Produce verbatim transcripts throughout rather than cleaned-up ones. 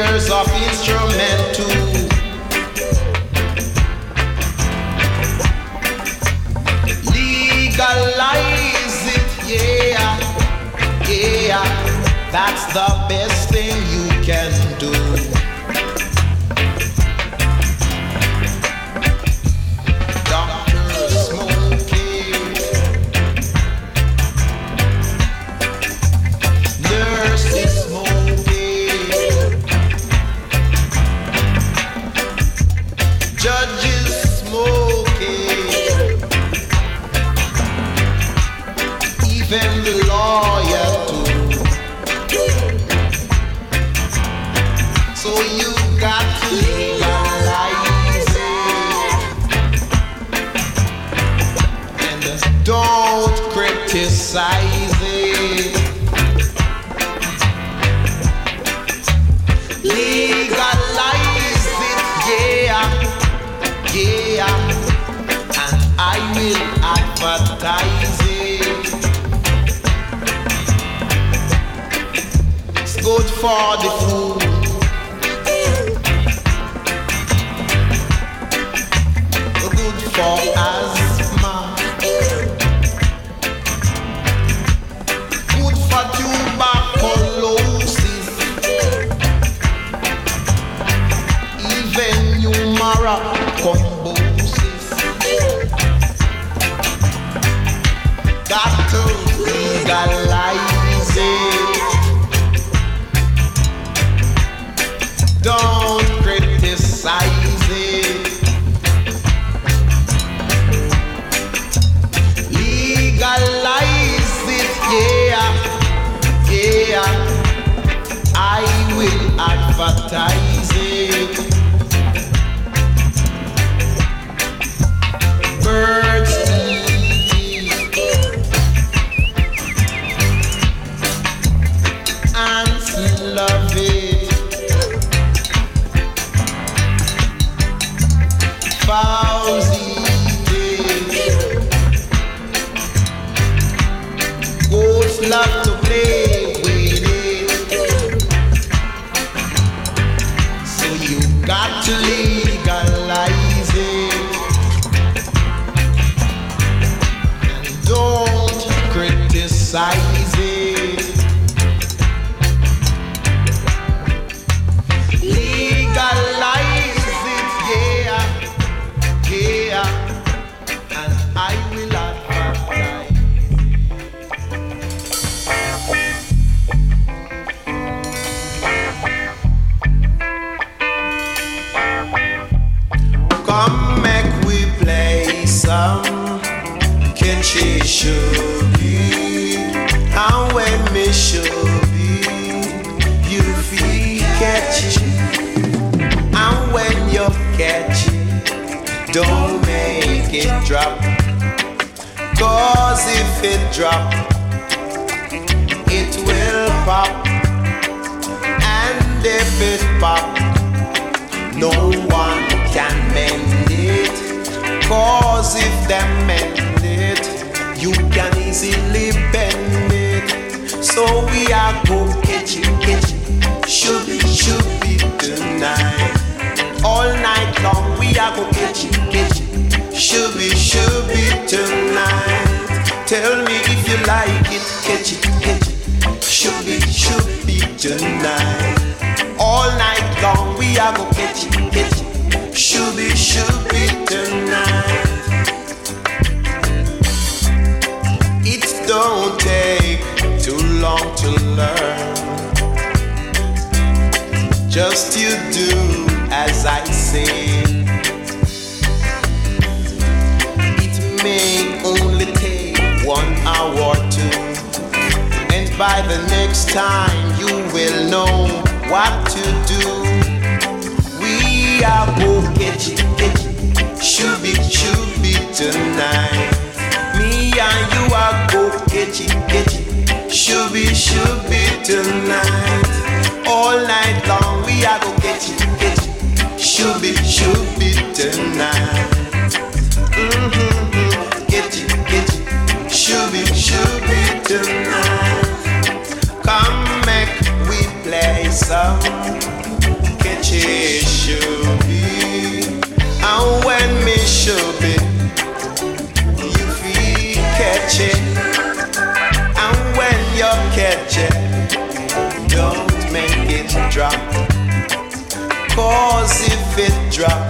players of instrument too. Legalize it, yeah, yeah. That's the best thing you can do. Doctor smoking, nurses smoking, judges smoking, even the lawyer too. So you got to legalize it and don't criticize it. Legalize it, yeah, yeah, and I will advertise it. It's good for the food. For asthma, good for tuberculosis, even humoral combosis. Got to legalize it. Don't criticize it. Legalize it, yeah, yeah. I will advertise it. Birds eat it, ants love it, fowls eat it. Goats love to play with it. So you got to legalize it and don't criticize it. Legalize it, yeah, yeah, and I will advertise. Come make we play some catchy shubi, and when me shubi, you feel catchy, and when you catchy, don't make it drop, 'cause if it drop, it will pop, and if it pop, no one can mend it, 'cause if them mend it, you can easily bend it. So we are go catchy, catchy, shubi, shubi tonight. All night long we are go catchy, catchy, shubi, shubi tonight. Tell me if you like it, catchy, catchy, shubi, shubi tonight. All night long we are go catchy, catchy, shubi, shubi tonight. It don't take too long to learn. Just you do as I say. It may only take one hour or two, and by the next time you will know what to do. We are go catchy, catchy, shubi, shubi tonight. Me and you are go catchy, catchy, shubi, shubi tonight. All night long we are go catchy, catchy, shubi, shubi tonight. Mm-hmm, catchy, catchy, shubi, shubi tonight. Come make we play some Cause if it drop,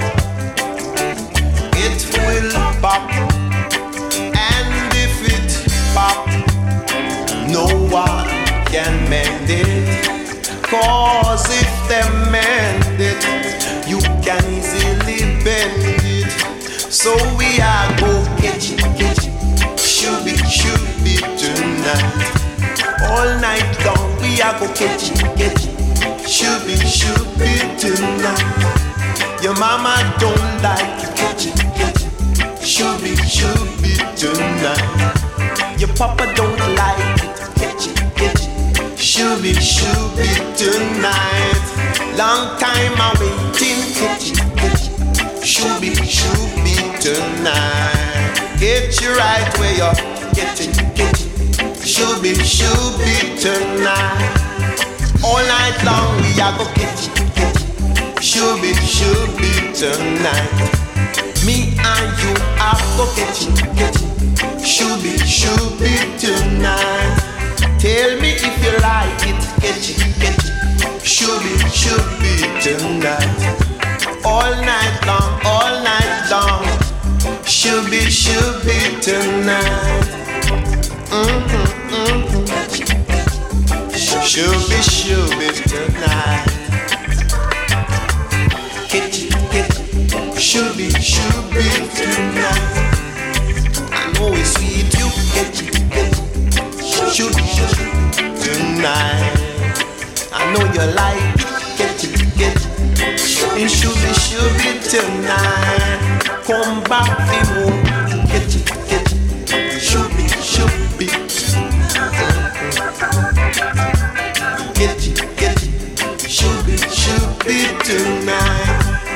it will pop. And if it pop, no one can mend it. Cause if they mend it, you can easily bend it. So we are go catch it, catch it, should be, should be tonight. All night long we are go catch it, catch it, should be, should be tonight. Your mama don't like it, catch it, catch it, should be, should be tonight. Your papa don't like it, catch it, catch it, should be, should be tonight. Long time I waiting, catch it, catch it, should be, should be tonight. Get you right where you're, get it, get it, should be, should be tonight. All night long we are go get it, get it, should be, should be tonight. Me and you are go get it, get it, should be, should be tonight. Tell me if you like it, get it, get it, should be, should be tonight. All night long, all night long, should be, should be tonight. Mm-hmm, mm-hmm. Should be, should be tonight. Get it, get it, should be, should be tonight. I know it's sweet, you get it, get it, should be, should be tonight. I know you like it, get it, get it. It should be, should be tonight. Come back the home, get it, get it. Should be, should be. Get it, get it. Should be, should be tonight.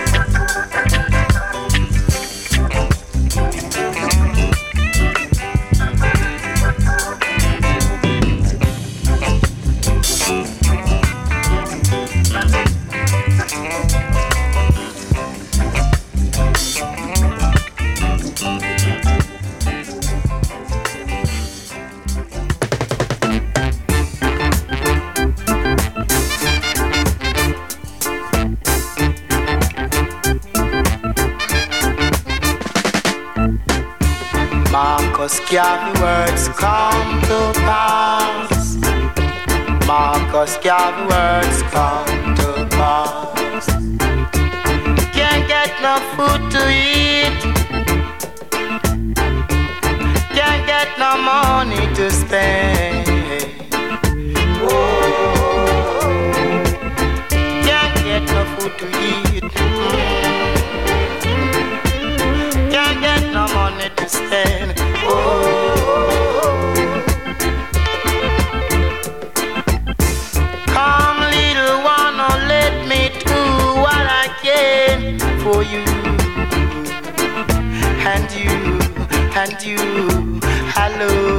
Marcus Garvey words come to pass. Marcus Garvey words come to pass. Can't get no food to eat. Can't get no money to spend. Oh, can't get no food to eat. Can't get no money to spend. Oh, come little one, oh, let me do what I can for you, and you, and you, hello.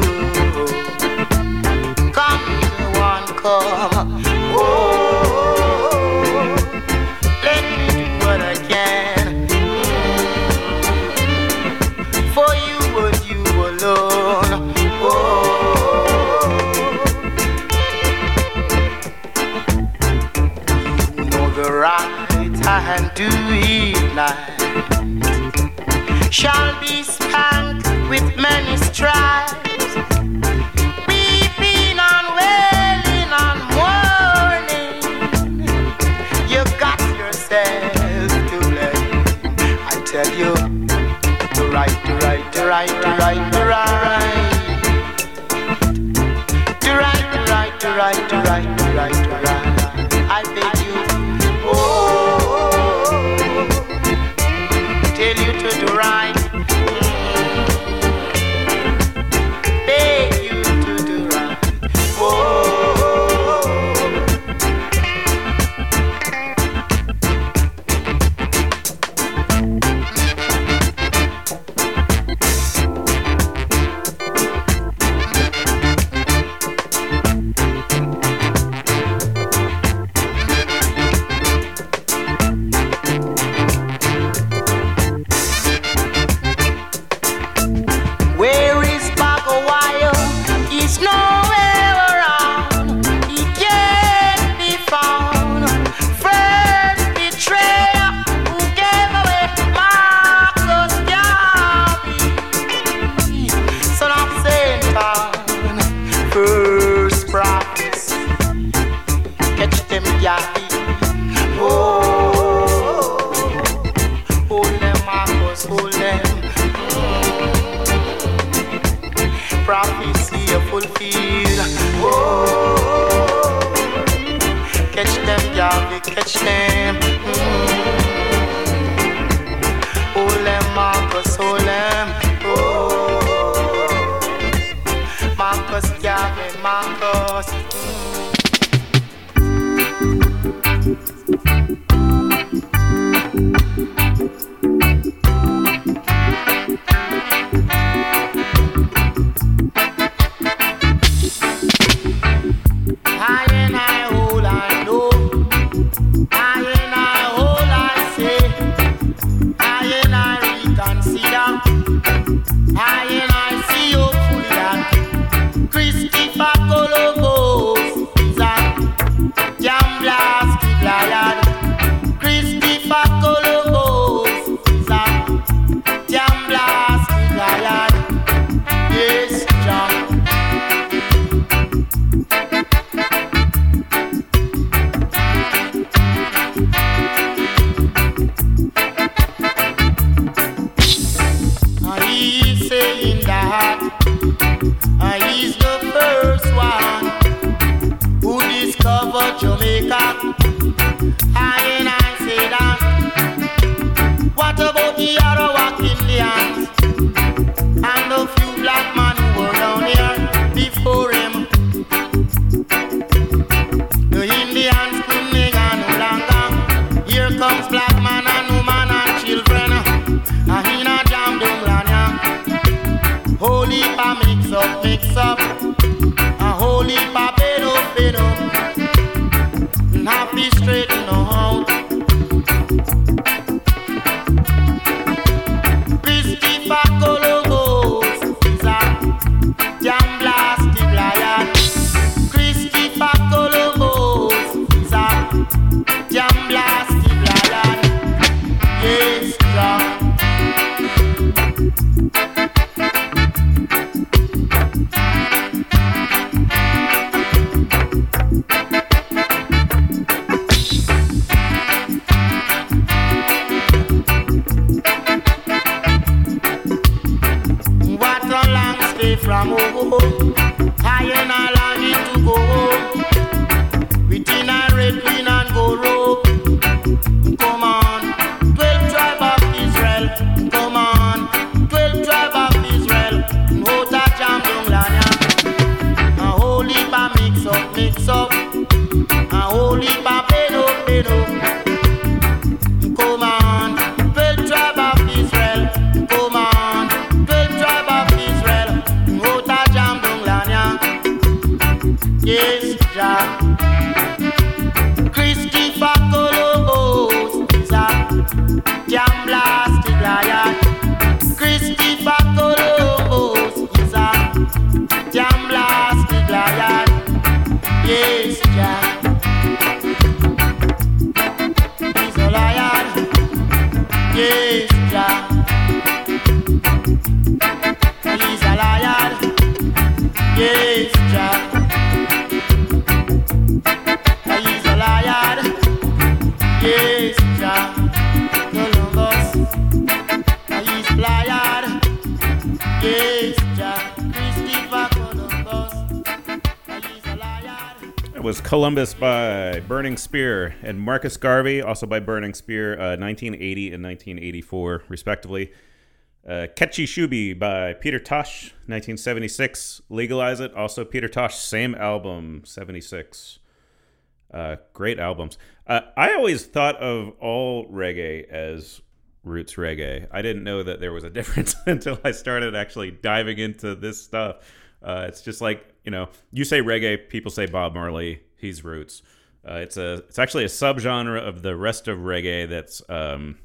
Come little one, come. Oh, let me do what I can for you and you alone. Oh, you know the right hand to ignite shall be spanked with many stripes, weeping and wailing and mourning. You got yourself to blame. I tell you, the right, the right, the right, the right, the right, the right, the right, the right, the right, the right, the right. I beg you, oh, tell you to do right. Beg you to do right. Oh. Yahi. Oh, hold them, Marcus, hold them. Mm. Prophecy you fulfill. Oh, catch them, Yahi, catch them. Mm. Hold them, Marcus, hold them. Oh, Marcus, Yahi, Marcus. Columbus by Burning Spear, and Marcus Garvey, also by Burning Spear, uh, nineteen eighty and nineteen eighty-four, respectively. Uh, Catchy Shubi by Peter Tosh, nineteen seventy-six. Legalize It, also Peter Tosh, same album, seventy-six. Uh, great albums. Uh, I always thought of all reggae as roots reggae. I didn't know that there was a difference until I started actually diving into this stuff. Uh, it's just like, you know, you say reggae, people say Bob Marley. He's roots. Uh, it's a. It's actually a subgenre of the rest of reggae. That's um,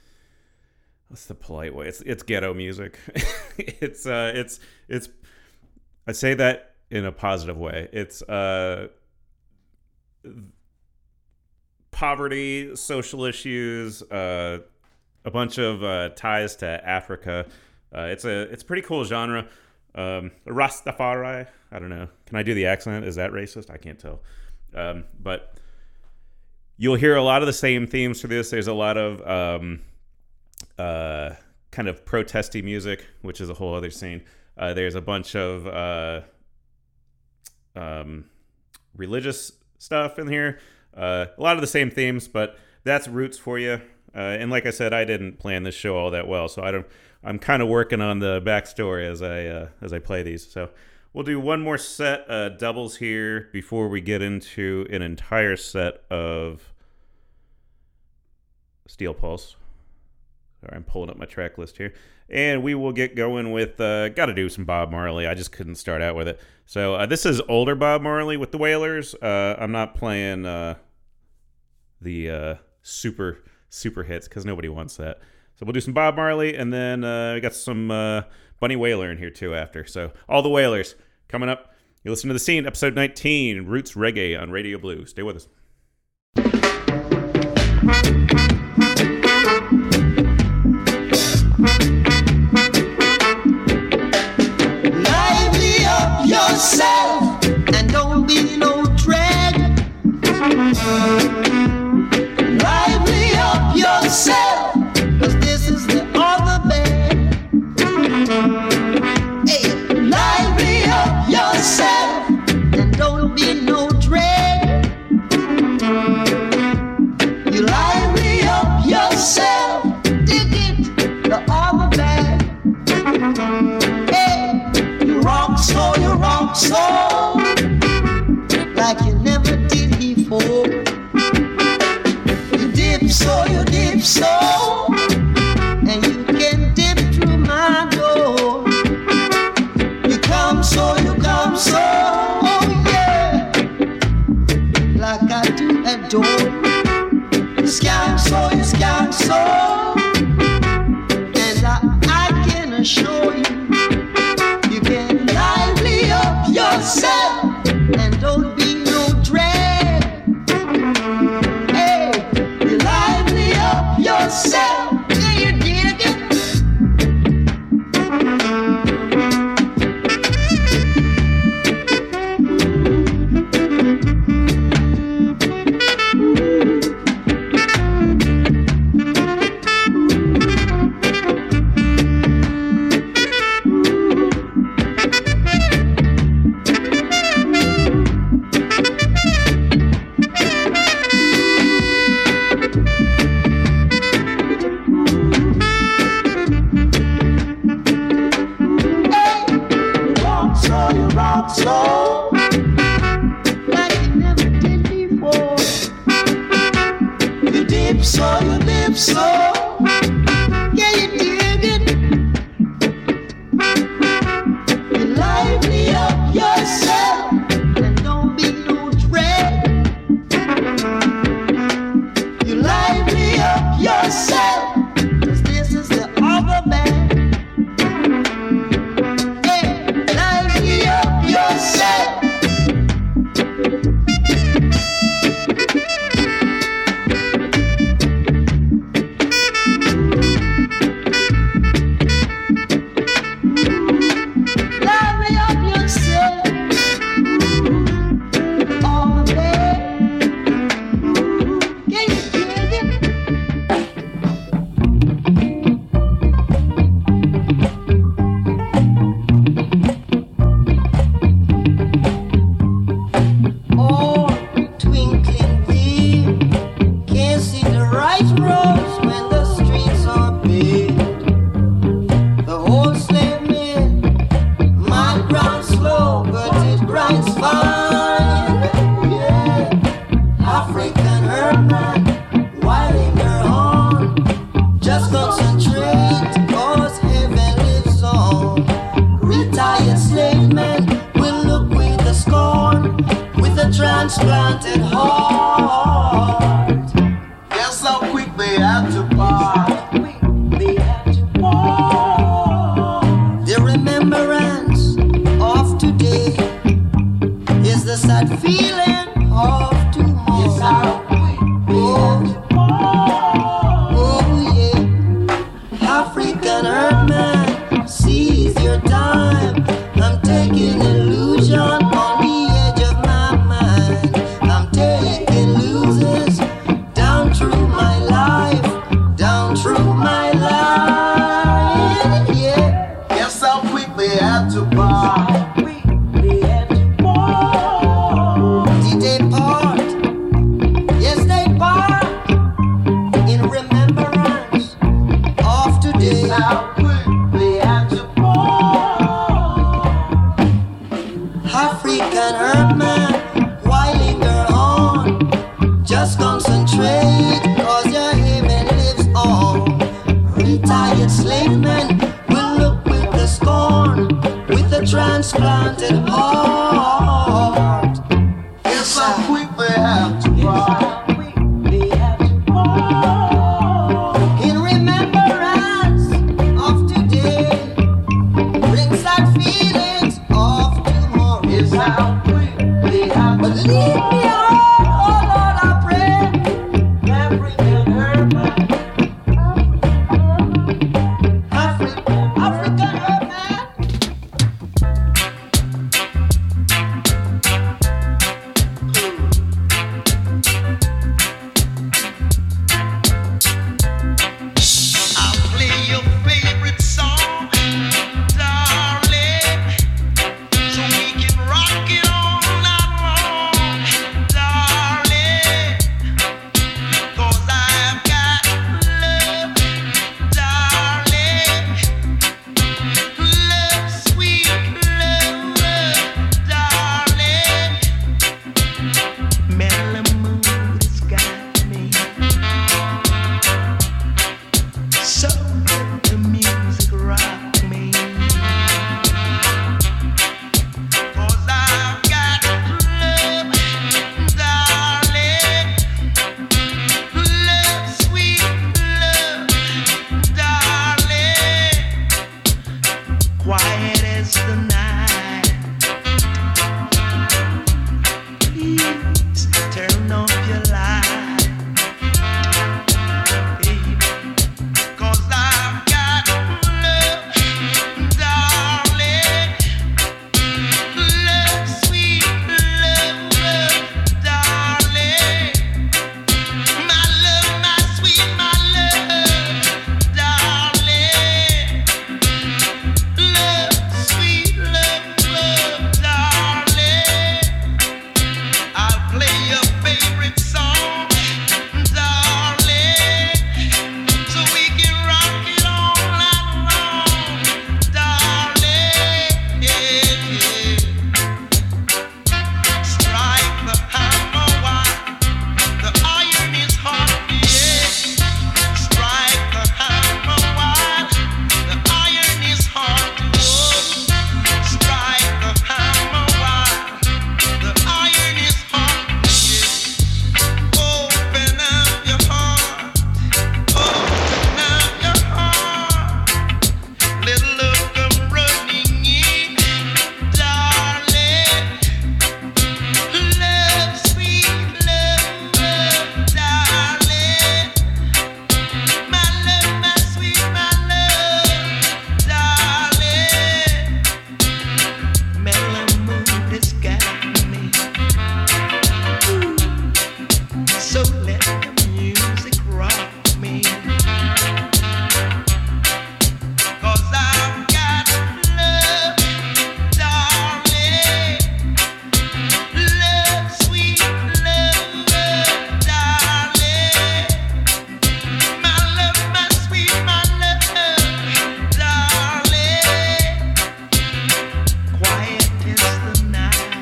what's the polite way? It's it's ghetto music. it's uh, it's it's. I say that in a positive way. It's uh, poverty, social issues, uh, a bunch of uh, ties to Africa. Uh, it's a it's a pretty cool genre. Um, Rastafari. I don't know. Can I do the accent? Is that racist? I can't tell. Um, but you'll hear a lot of the same themes for this. There's a lot of um, uh, kind of protesty music, which is a whole other scene. Uh, there's a bunch of uh, um, religious stuff in here. Uh, a lot of the same themes, but that's Roots for you. Uh, and like I said, I didn't plan this show all that well, so I don't. I'm kind of working on the backstory as I uh, as I play these. So we'll do one more set uh, doubles here before we get into an entire set of Steel Pulse. Sorry, I'm pulling up my track list here. And we will get going with, uh, got to do some Bob Marley. I just couldn't start out with it. So uh, this is older Bob Marley with the Wailers. Uh, I'm not playing uh, the uh, super, super hits because nobody wants that. So we'll do some Bob Marley, and then uh, we got some uh, Bunny Wailer in here too after. So all the Wailers coming up. You listen to The Scene, episode nineteen, Roots Reggae on Radio Blue. Stay with us. Lively up yourself and don't be no drag. Lively up yourself, 'cause this is the other bed. Hey, lively up yourself and don't be no drag. You lively up yourself, dig it, the other bed. Hey, you rock so, you rock so, like you never did before. You dip so, you dip so, and you can dip through my door. You come so, you come so, oh yeah, like I do adore. You scam so, you scam so, and I, I can assure you, you can lively up yourself and don't be no drag. Hey, you lively up yourself. Yeah, you dig it. So, like you never did before. You dip so, you dip so, yeah, you dig it. You lively up yourself and don't be no drag. You lively up yourself, 'cause this is the other man. Yourself. Lively up yourself. On the bed. Can you dig it? Transplanted heart. Guess how quick they had to part. They had to part. The remembrance of today is the sad feeling of tomorrow. Yes, how quick they had to part. Oh yeah, African Earthman, seize your time. I'm taking illusion on the edge of my mind. I'm taking they have to part. In remembrance of today, brings out feelings of tomorrow. Is how quick they have to. But leave me alone, oh Lord, I pray. African hermit, African, African hermit. I'll play your favorite song, darling, so we can rock it all night long, darling. 'Cause I've got love, darling, love, sweet love, darling. Melamood has got me. So let the music rock me. 'Cause I've got love, darling, love, sweet love, darling. Quiet as the night. Please turn off your light. Baby. 'Cause I've got love, darling, love, sweet love, darling. My love, my sweet, my love, darling. Love, sweet love, darling. I'll play your favorite song, darling, so we can rock it all night long, darling. Yeah, yeah. Strike the hammer while the iron is hot. Yeah. Strike the hammer while the iron is hot. Oh. Strike the hammer while the iron is hot. Yeah. Open up your heart. Open up your heart. Let love come running in, darling. Love, sweet love, darling. My love, my sweet, my love, darling. Melamood has got me. So let the music rock me. 'Cause I've got love, darling, love, sweet love, darling. My love, my sweet, my love, darling. Quiet is the night.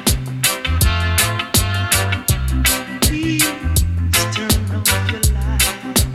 Please turn off your light.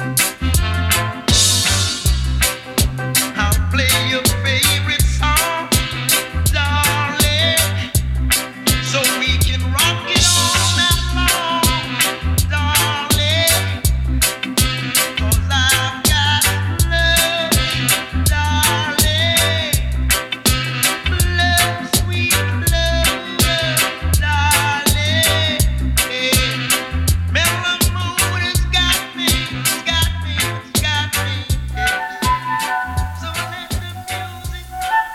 I'll play your favorite song, darling, so we can rock it all night long, darling. 'Cause I've got love, darling, love, sweet love, darling. Yeah. Melamood has got me, it's got me, it's got me. Yeah. So let the music rock.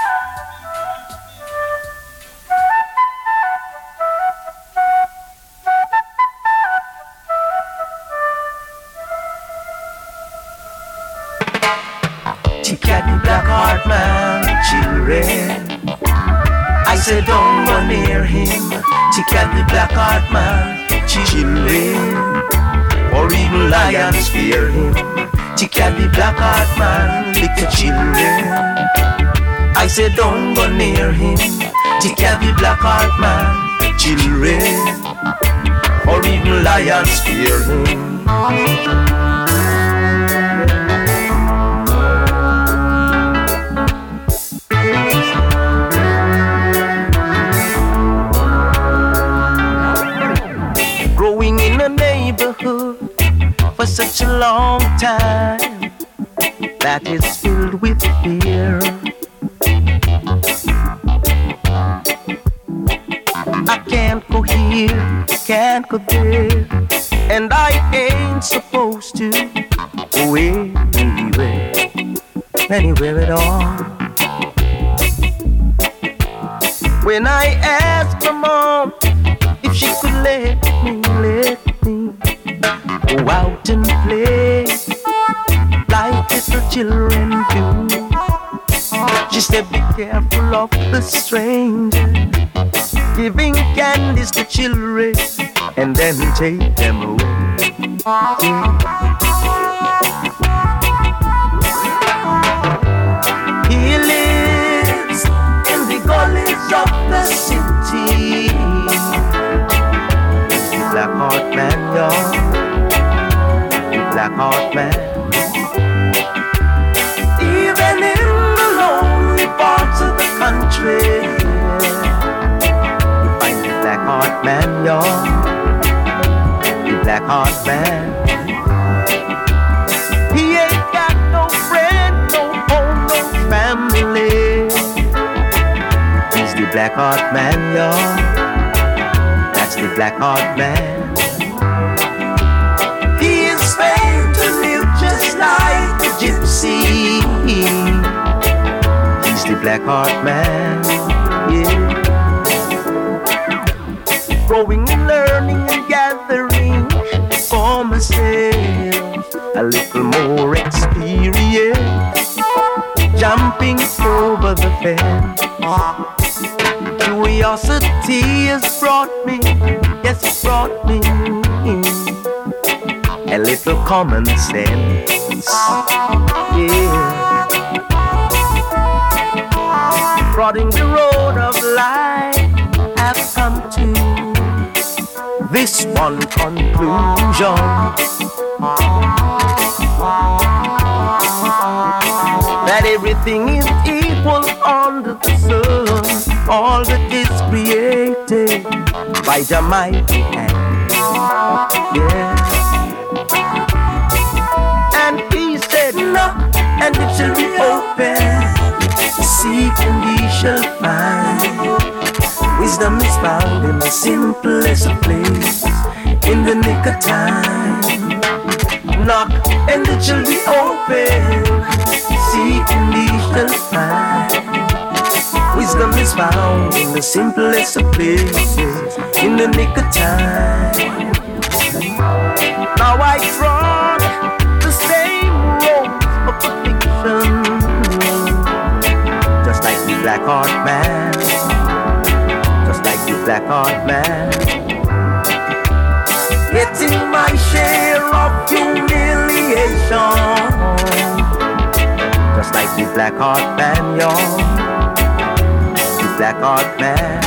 She got me black heart man, children. I said don't go near him. She got me black heart man, children. Or even lions fear him. She got me black heart man, little children. I said don't go near him. She got me black heart man, children. Or even lions fear him. neighborhood for such a long time that it's filled with fear. I can't go here, can't go there, and I ain't supposed to go anywhere, anywhere at all. When I asked my mom if she could let me, let me go out and play like little children do, she said, be careful of the stranger, giving candies to children and then take them away. He lives in the gullies of the city, the black heart man, y'all, the black heart man. Even in the lonely parts of the country, black heart man, y'all, the black heart man. He ain't got no friend, no home, no family. He's the black heart man, y'all. That's the black heart man. He is famed to live just like a gypsy. He's the black heart man, yeah. Growing and learning and gathering for myself a little more experience, jumping over the fence. Curiosity has brought me, yes, it brought me a little common sense, yeah. Prodding the road of life, I've come to this one conclusion, that everything is equal under the sun, all that is created by the mighty hand, yeah. And he said, knock and it shall be open, seek and ye shall find. Wisdom is found in the simplest of places, in the nick of time. Knock and it shall be open, seek and ye shall find. Wisdom is found in the simplest of places, in the nick of time. Now I trod the same road of affliction, just like the black heart man, the black heart man, getting my share of humiliation, just like the black heart man, y'all, the black heart man.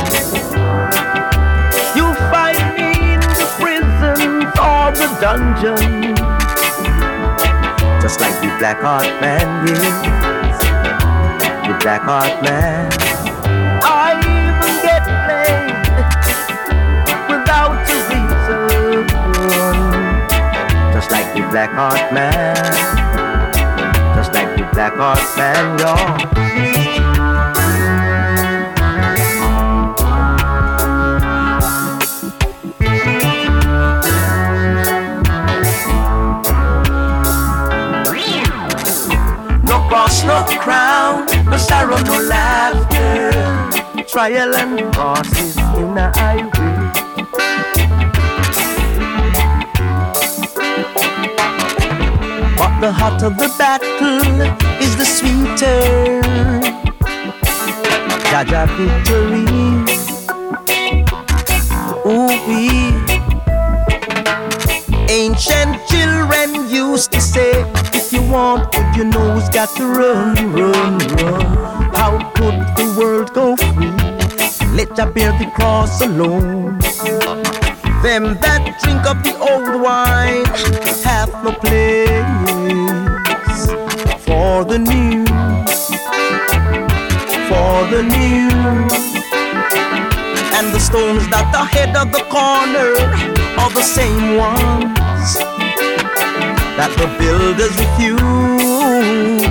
You find me in the prisons or the dungeon, just like the black heart man, yes, the black heart man. I even get played without a reason, just like the black heart man, just like the black heart man, y'all. No cross, no crown, no sorrow, no laughter, trial and crosses in the highway. But the hotter the battle is the sweeter Jaja victory. Ooh wee. Ancient children used to say, if you want good, you know it's got to run, run, run. How could the world go free? Let ya bear the cross alone. Them that drink of the old wine have no place for the new, for the new. And the stones that are head of the corner are the same ones that the builders refuse.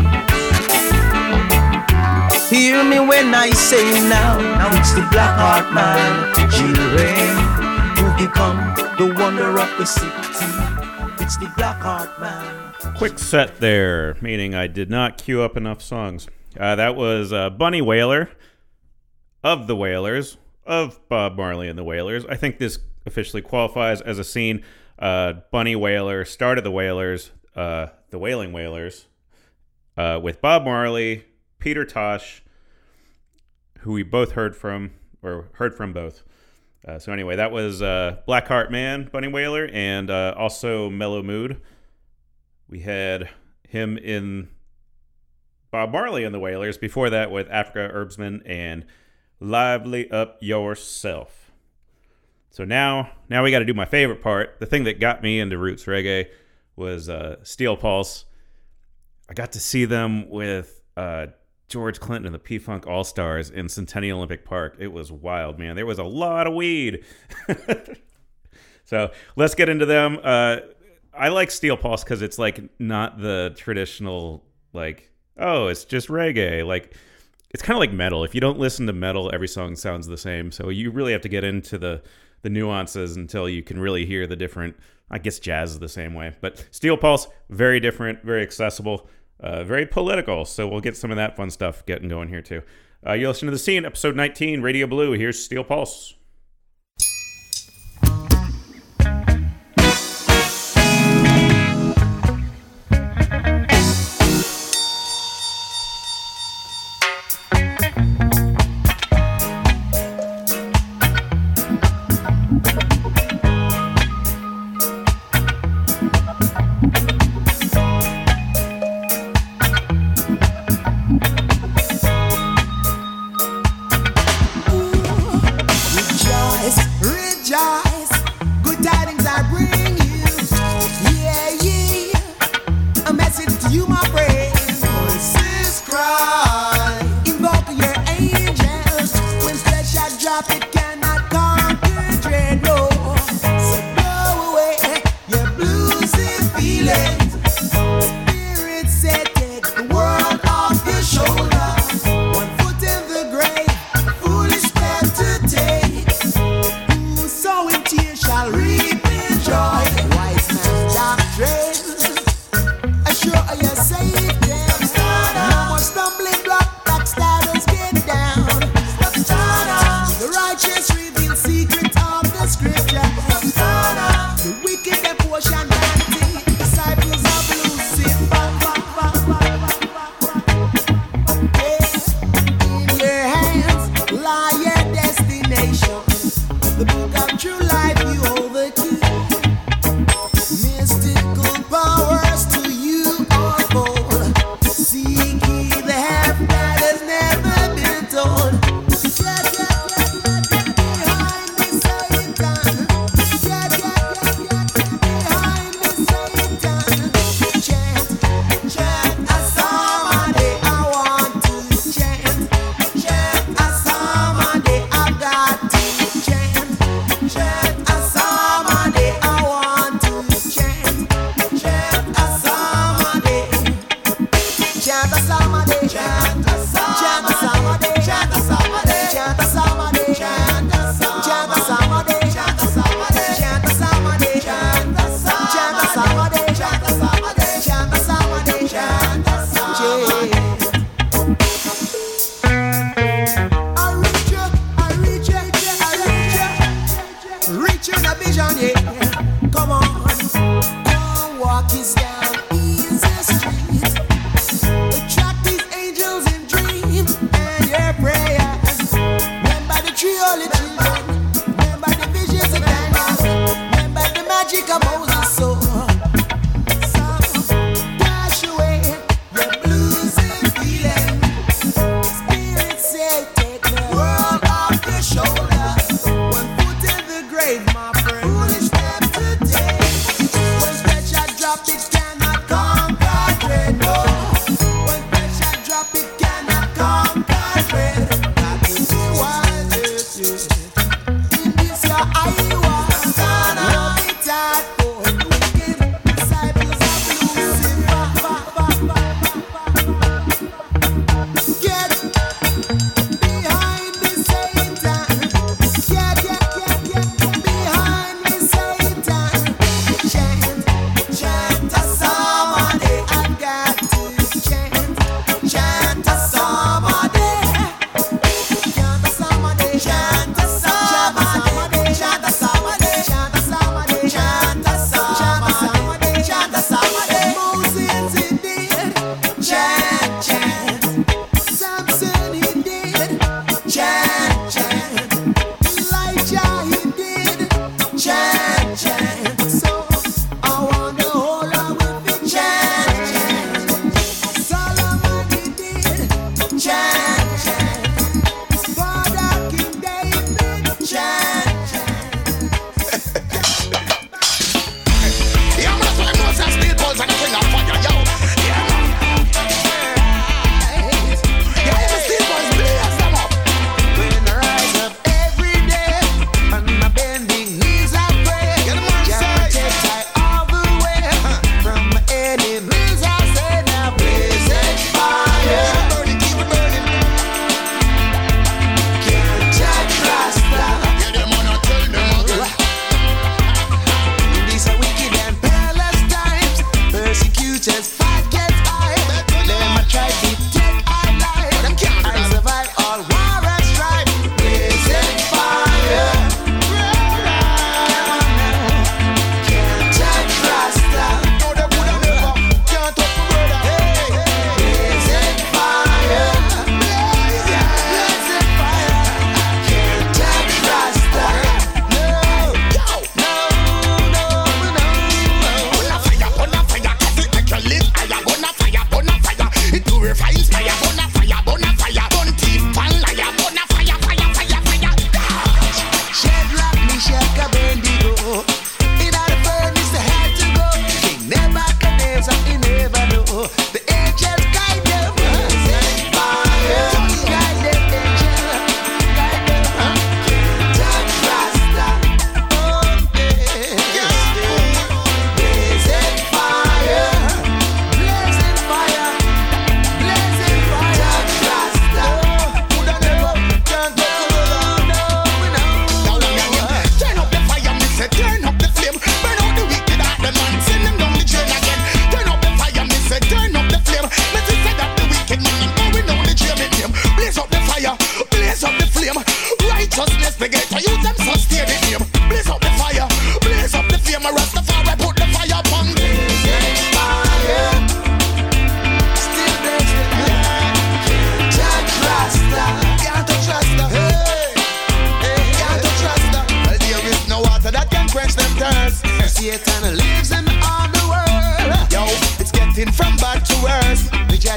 Hear me when I say now, now it's the Black Heart Man, children, who become the wonder of the city. It's the Black Heart Man. Quick set there, meaning I did not queue up enough songs. Uh, that was uh, Bunny Wailer of the Wailers, of Bob Marley and the Wailers. I think this officially qualifies as a scene. Uh, Bunny Wailer started the Wailers, uh, the Wailing Wailers, uh, with Bob Marley, Peter Tosh, who we both heard from, or heard from both. Uh, so anyway, that was uh, Black Heart Man, Bunny Wailer, and uh, also Mellow Mood. We had him in Bob Marley and the Wailers. Before that with Africa Herbsman and Lively Up Yourself. So now, now we got to do my favorite part. The thing that got me into roots reggae was uh, Steel Pulse. I got to see them with uh, George Clinton and the P-Funk All-Stars in Centennial Olympic Park. It was wild, man. There was a lot of weed. So let's get into them. Uh, I like Steel Pulse because it's like not the traditional, like, oh, it's just reggae. Like, it's kind of like metal. If you don't listen to metal, every song sounds the same. So you really have to get into the, the nuances until you can really hear the different. I guess jazz is the same way. But Steel Pulse, very different, very accessible, uh, very political. So we'll get some of that fun stuff getting going here too. Uh, you listen to The Scene, episode nineteen, Radio Blue. Here's Steel Pulse. The book of true life, you hold the key.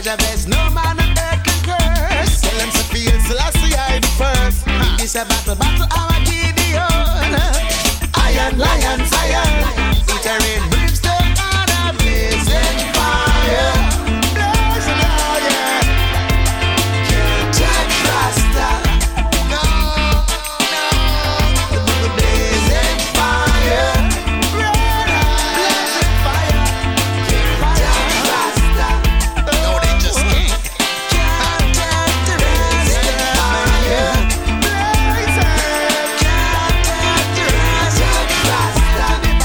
Jah best, no man on earth can curse. Tell them to feel Selassie I first. This a battle, battle our Gideon. Iron, lion, Zion. It a rain, brimstone, and a blazing fire. Blazing fire. Can't touch Rasta. No, no. The blazing fire. Blazing fire. Can't touch Rasta. No, they just can't. Can't touch the blazing fire. Blazing. Can't touch the Rasta.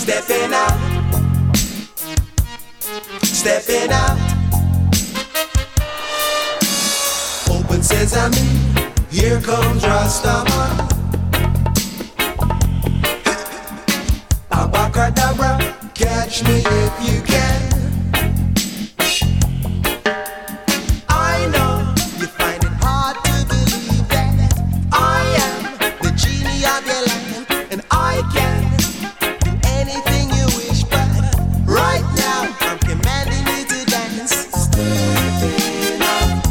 stepping out, stepping out. Open sesame, here comes Rastaman. Abacadabra, catch me if you can. I know you find it hard to believe that I am the genie of your lamp, and I can do anything you wish, but right now I'm commanding you to dance. Stepping out,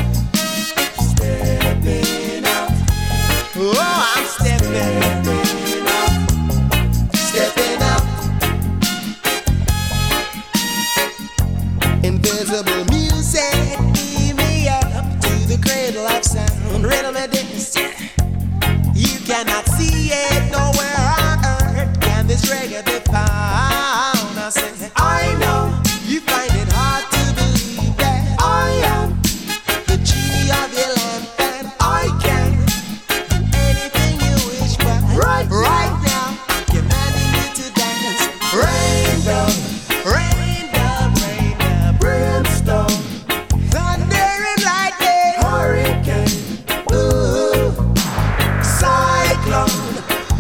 stepping out. Oh, I'm stepping out, stepping out. Invisible music, lead me up to the cradle of sound. Rhythm and dance, you cannot see it nowhere on earth. Can this reggae be found? I say, I know you find it hard to believe that I am the genie of your lamp, and I can do anything you wish, but right, right now I'm commanding you to dance. Rain down, rain down, rain down, brimstone, thunder and lightning, hurricane, ooh, cyclone.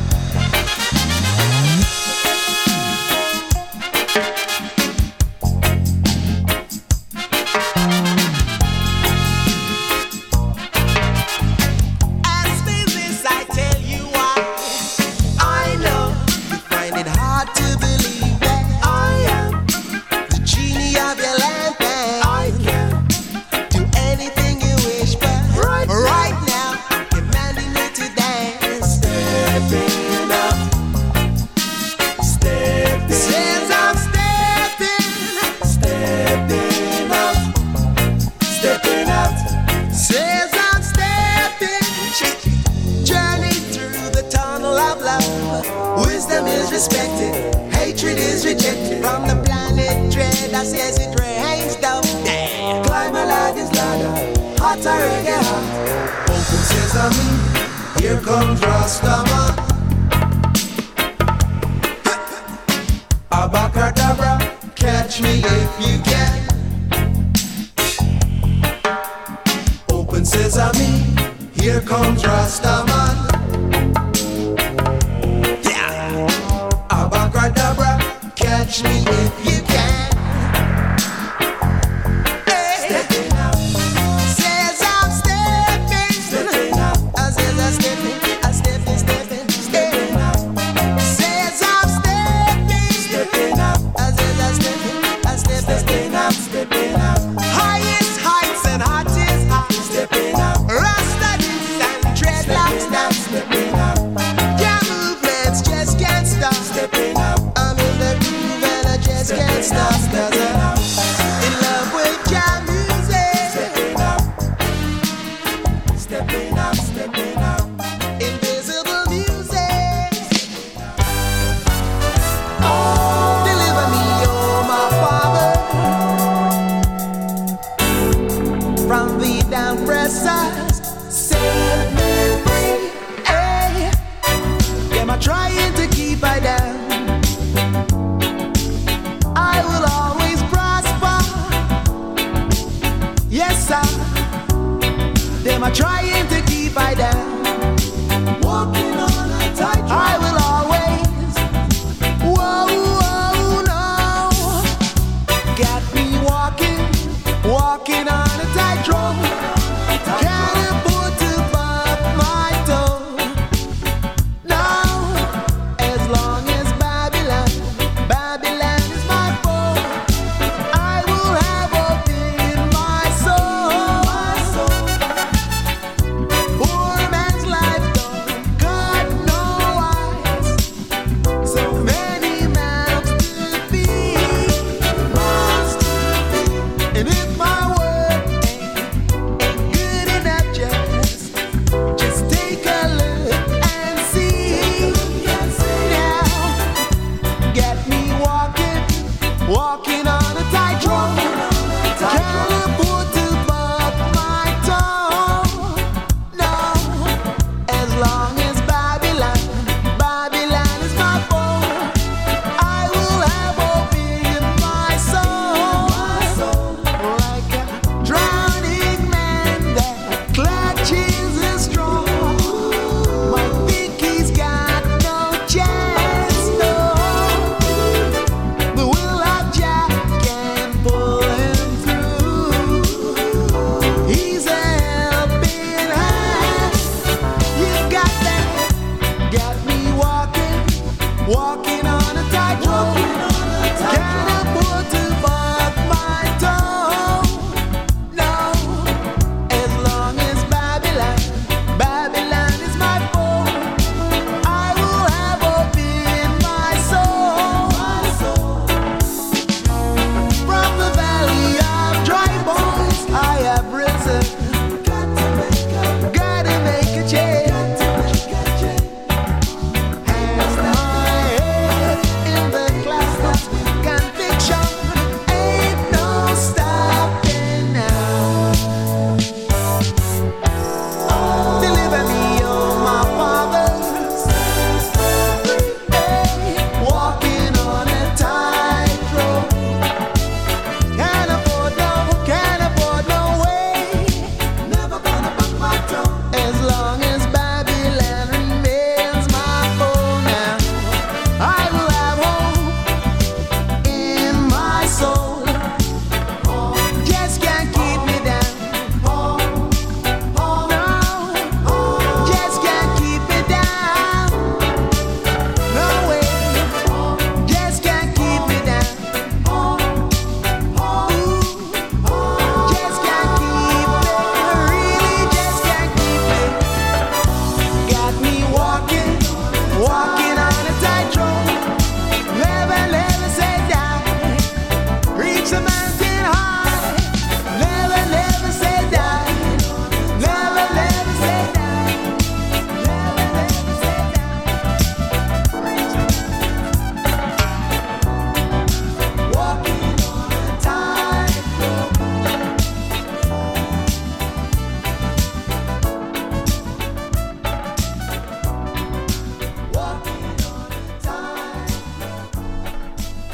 As business, I tell you why. I know you find it hard to believe that I am the genie of your lamp, and I can do anything you wish, but right, right now I'm commanding you to dance. Stepping up, stepping. Says I'm stepping, stepping up, stepping out. Says I'm stepping, journey through the tunnel of love. Wisdom is respected, hatred is rejected. From the planet dread, I says it rains down. Damn. Climb a ladder's ladder, hotter reggae hot. Open sesame, here comes Rastaman. Abacadabra, catch me if you can. Open sesame, here comes Rastaman. Yeah. Abacadabra, catch me if you can. Hey. Stepping out, says I'm stepping, stepping out. I says I'm stepping, I'm stepping, stepping, stepping out. Says I'm stepping, stepping out. I says I'm stepping, I'm stepping, stepping out, stepping out. Highest heights and hottest heights, stepping out. Rasta dance and dreadlocks down, stepping out. Yeah, movements just can't stop, stepping out. I'm in the groove and I just can't stop, stepping out. In love with jam music, stepping out, stepping out, stepping out. Invisible music, deliver me, oh my Father, from the down pressers, set me free. Hey, am I trying to keep I down? I will always prosper. Yes, sir. Them are trying to keep I down. Walking on a tightrope. I will always. Whoa, whoa, no. Got me walking, walking on a tightrope. Can't afford to bump my toe. No, as long as Babylon, Babylon is my foe, I will have hope in my soul. Poor man's life gone, God no eyes. So many mouths to feed, mouths to feed. And if my word ain't, ain't good enough, just, just take a look and see. Now, get me walking, walking on a tightrope. Can't afford to bump my toe. No, as long as Babylon, Babylon is my foe,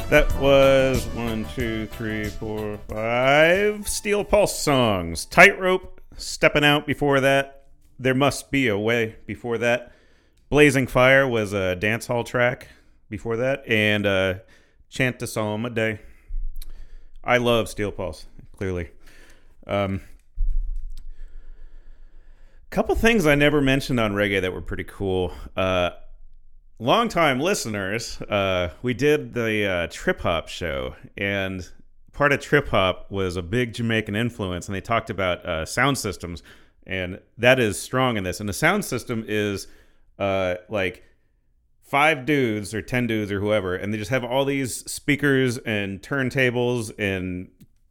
That was one, two, three, four, five Steel Pulse songs. Tightrope, Stepping Out before that. There Must Be a Way before that. Blazing Fire was a dance hall track before that. And uh, Chant a Psalm a Day. I love Steel Pulse, clearly. Um, couple things I never mentioned on reggae that were pretty cool. Uh, Long-time listeners, uh, we did the uh, Trip Hop show, and part of Trip Hop was a big Jamaican influence, and they talked about uh, sound systems, and that is strong in this. And the sound system is uh, like five dudes or ten dudes or whoever, and they just have all these speakers and turntables and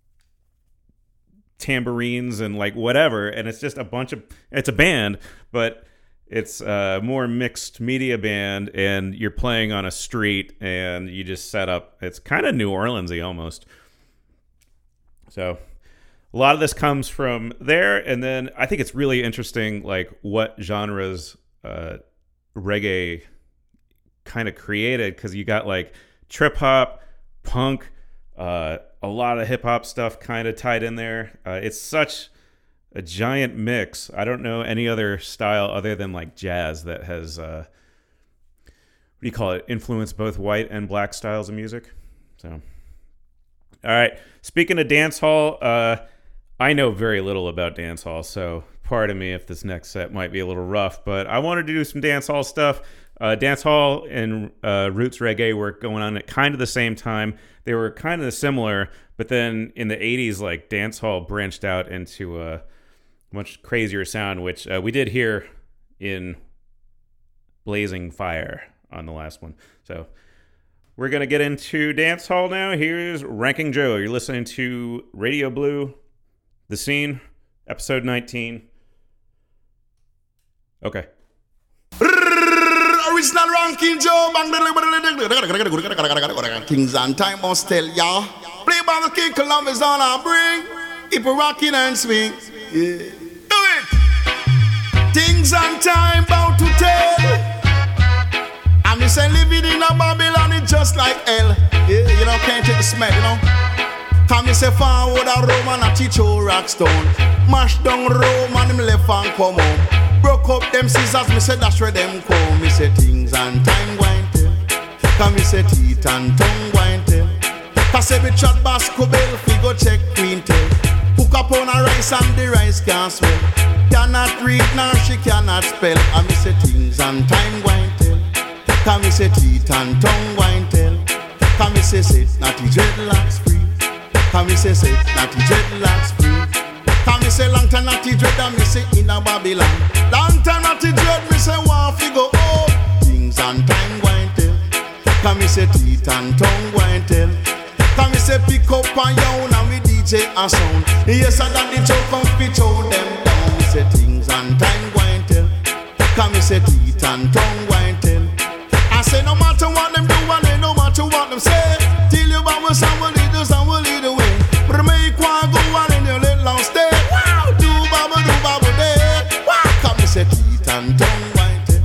tambourines and like whatever, and it's just a bunch of, it's a band, but it's a more mixed media band, and you're playing on a street, and you just set up. It's kind of New Orleans-y almost. So a lot of this comes from there, and then I think it's really interesting, like what genres uh, reggae kind of created, because you got like trip hop, punk, uh, a lot of hip hop stuff kind of tied in there. Uh, it's such a giant mix. I don't know any other style other than like jazz that has, uh, what do you call it, influenced both white and black styles of music. So, all right. Speaking of dance hall, uh, I know very little about dance hall, so pardon me if this next set might be a little rough, but I wanted to do some dance hall stuff. Uh, dance hall and uh, roots reggae were going on at kind of the same time. They were kind of similar, but then in the eighties, like dance hall branched out into a much crazier sound, which uh, we did hear in Blazing Fire on the last one. So we're going to get into dance hall now. Here's Ranking Joe. You're listening to Radio Blue, The Scene, episode nineteen. Okay. Original Ranking Joe. Things and time must tell ya. Play by the King Columbus all I bring. Keep a rocking and swing. Yeah. Do it. Things and time bound to tell. And me say living in a Babylon is just like hell. Yeah, you know, can't take the smell, you know. Come me say forward a Rome and a teach you rock stone. Mash down Rome and him left and come home. Broke up them scissors, me say that's where them come. Me say things and time going tell. Come me say teeth and tongue going tell. Cause every chat Basco Bell fi go check Queen tell. Cook up on a rice and the rice can't swell. Cannot read nor she cannot spell. And me say things and time going tell. Come me say teeth and tongue going tell. Come me say say natty dreadlocks free. Come me say say natty dreadlocks free. Come me say long time natty dread and me say in a Babylon. Long time natty dread me say one fi go home. Things and time going tell. Come me say teeth and tongue going tell. Come me say pick up and yawn and me D J a sound. Yes I done the joke come fit out them down. Me say things and time going tell. Come me say teeth and tongue going tell. I say no matter what them do and no matter what them say. Till you bow us and we'll lead us and we'll lead the way. But make one go on in your little stay. Wow, do baba do baba day. Wow, come me say teeth and tongue going tell.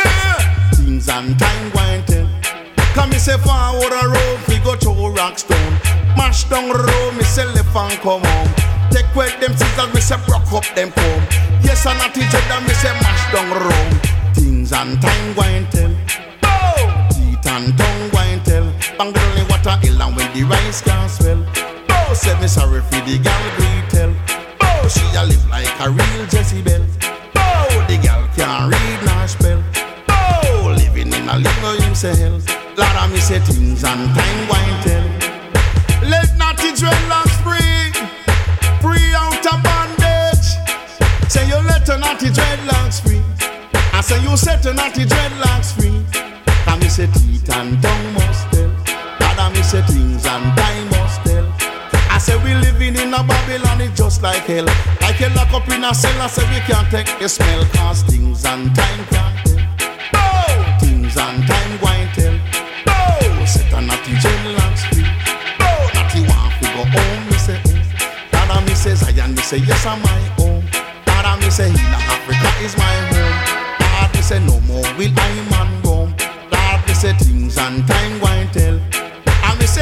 Things and time going tell. Come me say forward a road, we go to rock stone. Mash down road, me say left and come home. Take away them scissors, me say broke up them comb. Yes and not each other, me say mash down road. Things and time going tell. Oh, teeth and tongue going tell. Bang the only water ill and when the rice can't swell. Oh, say me sorry for the gal we tell. Oh, she a live like a real Jezebel. Oh, the gal can't read nor spell. Oh, living in a lingo him say hell. Lord of me say things and time wine tell. Let natty dreadlocks free, free out of bondage. Say you let a natty dreadlocks free. I say you set a natty dreadlocks free. And me say teeth and tongue must tell. Lord of me say things and time must tell. I say we living in a Babylon, it's just like hell. Like hell lock up in a cell, I say we can't take the smell. Cause things and time can't tell. Oh, things and time wine tell. Set a natty dreadlocks free. Oh, natty want to go home, me say oh. Dada me say Zion, me say yes I'm my own. Dada me say Hila Africa is my home. Dada me say no more will I man roam. Dada me say things and time going tell. And me say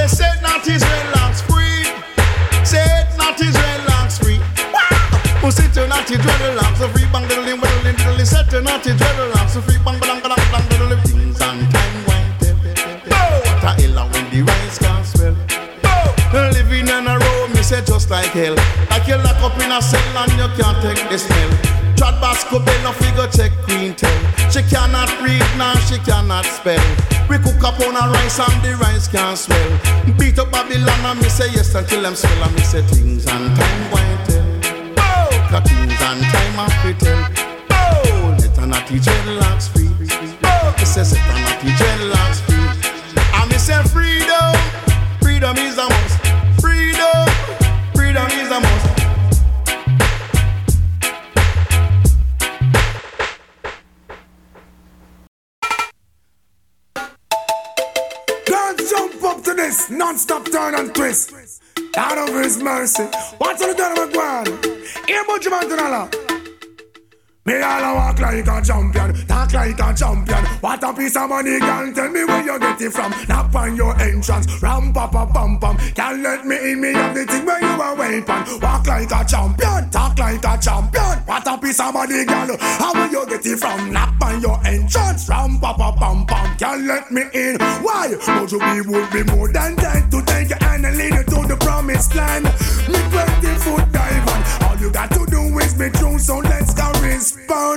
natty dreadlocks, so free bang bang bang bang bang bang. Things and time went tell. What a hell when the rice can swell. Living in a row, me say just like hell. Like you lock up in a cell and you can't take the smell. Trot Basco Bell, no figure check Queen tell. She cannot read now, she cannot spell. We cook up on a rice and the rice can't swell. Beat up Babylon and me say yes until them swell. And me say things and time won't tell. Oh, cause things and time have to tell. Oh, let her not teach dreadlocks free. Oh, me say set her not teach dreadlocks free. And me say freedom, freedom is a must. Freedom, freedom is a must. This non-stop turn and twist. Out of His mercy. What's on the done of McGuan? Here, Butch Mantanala. Me all a walk like a champion, talk like a champion. What a piece of money, girl, tell me where you get it from. Knock on your entrance, ram pa pa pam pam. Can't let me in, me have the thing where you are waiting. Walk like a champion, talk like a champion. What a piece of money, girl, how will you get it from? Knock on your entrance, ram pa pa pam pam. Can't let me in, why? But you be would be more than that to take your hand and lead you to the promised land. Me twenty foot dive, all you got to do is be true, so let's go rinse.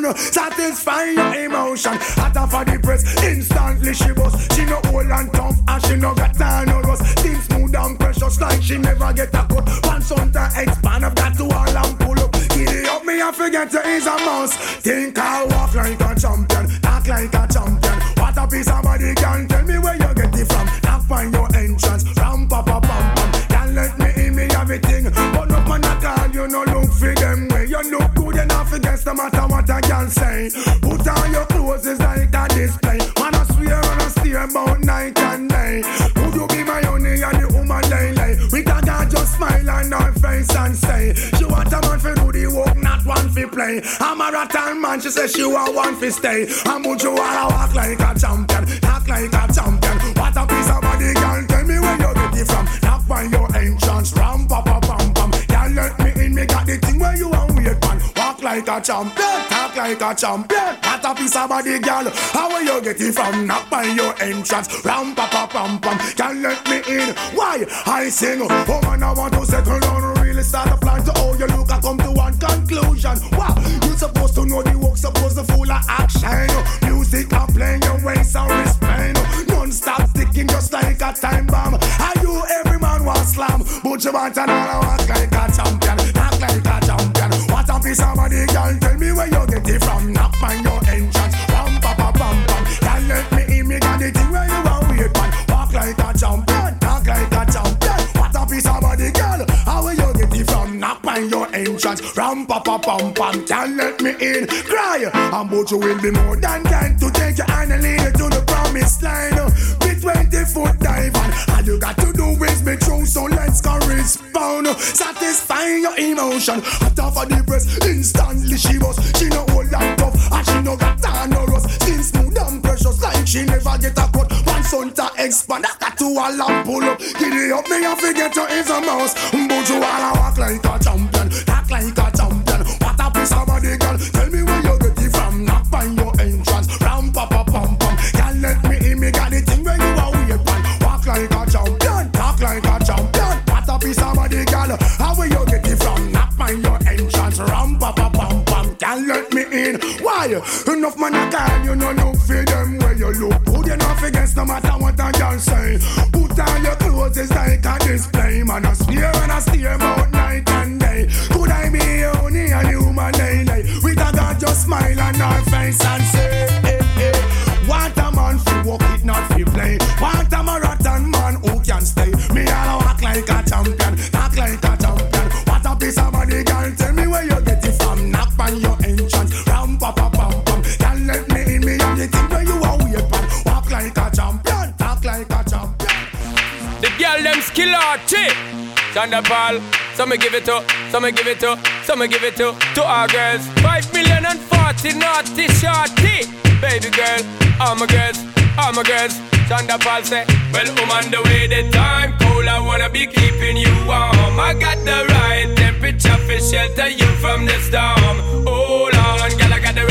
Satisfy your emotion. Hotter for the press, instantly she bust. She no old and tough, and she no got time no rust. Skin smooth and precious like she never get a cut. Once on to expand, I've got to all and pull up. Giddy up me, I forget to is a mouse. Think I walk like a champion, talk like a champion. What a piece of body, can tell me where you get it from. Knock on your entrance, ram pa pa pam pam. Can't let me in, me everything. But no man at all, you no look for them way. You look good enough against the matter what I can say. Put on your clothes, it's like a display. Man, I swear and I steer about night and day. Would you be my honey and the woman lay lay? We can just smile on her face and say she want a man for do the work, not one for play. I'm a rattan man, she says she want one for stay. And would you wanna walk like a champion, talk like a champion? What a piece of body, girl, tell me where you get it from. Knock on your entrance, ram pa pa pam pam. Can't let me in, me got the thing where you want wait man. Walk like a champion, talk like a champion. What a piece of body, girl, how will you get it from? Knock on your entrance, ram pa pa pam pam. Can't let me in, why? I sing, oh man, I want to settle down, really start a plan to how you look, I come to one conclusion. Wow, you supposed to know the work, supposed to full of action. Music are playing your ways and respect. Non-stop sticking just like a time bomb. Are you every man want slam? But you want another walk like a champion, act like a champion. What a piece of money, girl, tell me where you get it from. Knock on your entrance, ram pa pa pam pam. Can't let me in, me got the thing where you want wait man. Walk like a champion, talk like a champion. What a piece of money, girl, how will you get it from? Knock on your entrance, ram pa pa pam pam. Can't let me in, cry. And but you will be more than kind to take your hand and lead you to the promised line. Be twenty foot dive and all you got to do is be true, so let's go respond. Satisfy your emotion. Hotter for the press, instantly she was. She no old and tough, and she no got time no rust. Skin smooth and precious like she never get a cut. One son to expand, I got to all and pull up. Giddy up, me and forget you is a mouse. But you all walk like a champion, talk like a champion. What a piece of body, girl, tell me where you get it from. Knock on your entrance, ram pa pa pam pam. Can't let me in, me got the thing where you are wait man. Walk like a champion, talk like a champion. What a piece of body, girl, how will you get it from? Knock on your entrance, ram pa pa pam pam. Can't let me in, why? Enough man a call, you know look for them where you look good enough against no matter what a girl say. Put on your clothes, it's like a display. Man, I swear and I steer about night and day. Could I be only a human lady? With a girl just smile on her face and say, hey, hey. Want a man fi walk it, not fi play. Want a marathon man who can stay. Me all walk like a champion, talk like a champion. What a piece of body, girl, tell me where you get it from. Knock on your entrance, ram pa pa pam pam. Can't let me in, me and the thing where you are wait man. Walk like a champion, talk like a champion. The girl them skill arty. Thunderball, some give it to, some give it to, some give it to, to our girls. Five million and forty naughty shorty. Baby girl, all my girls, all my girls. Thunderball say, well, I'm on the way, the time cold, I wanna be keeping you warm. I got the right temperature for shelter you from the storm. Hold on, girl, I got the right tactics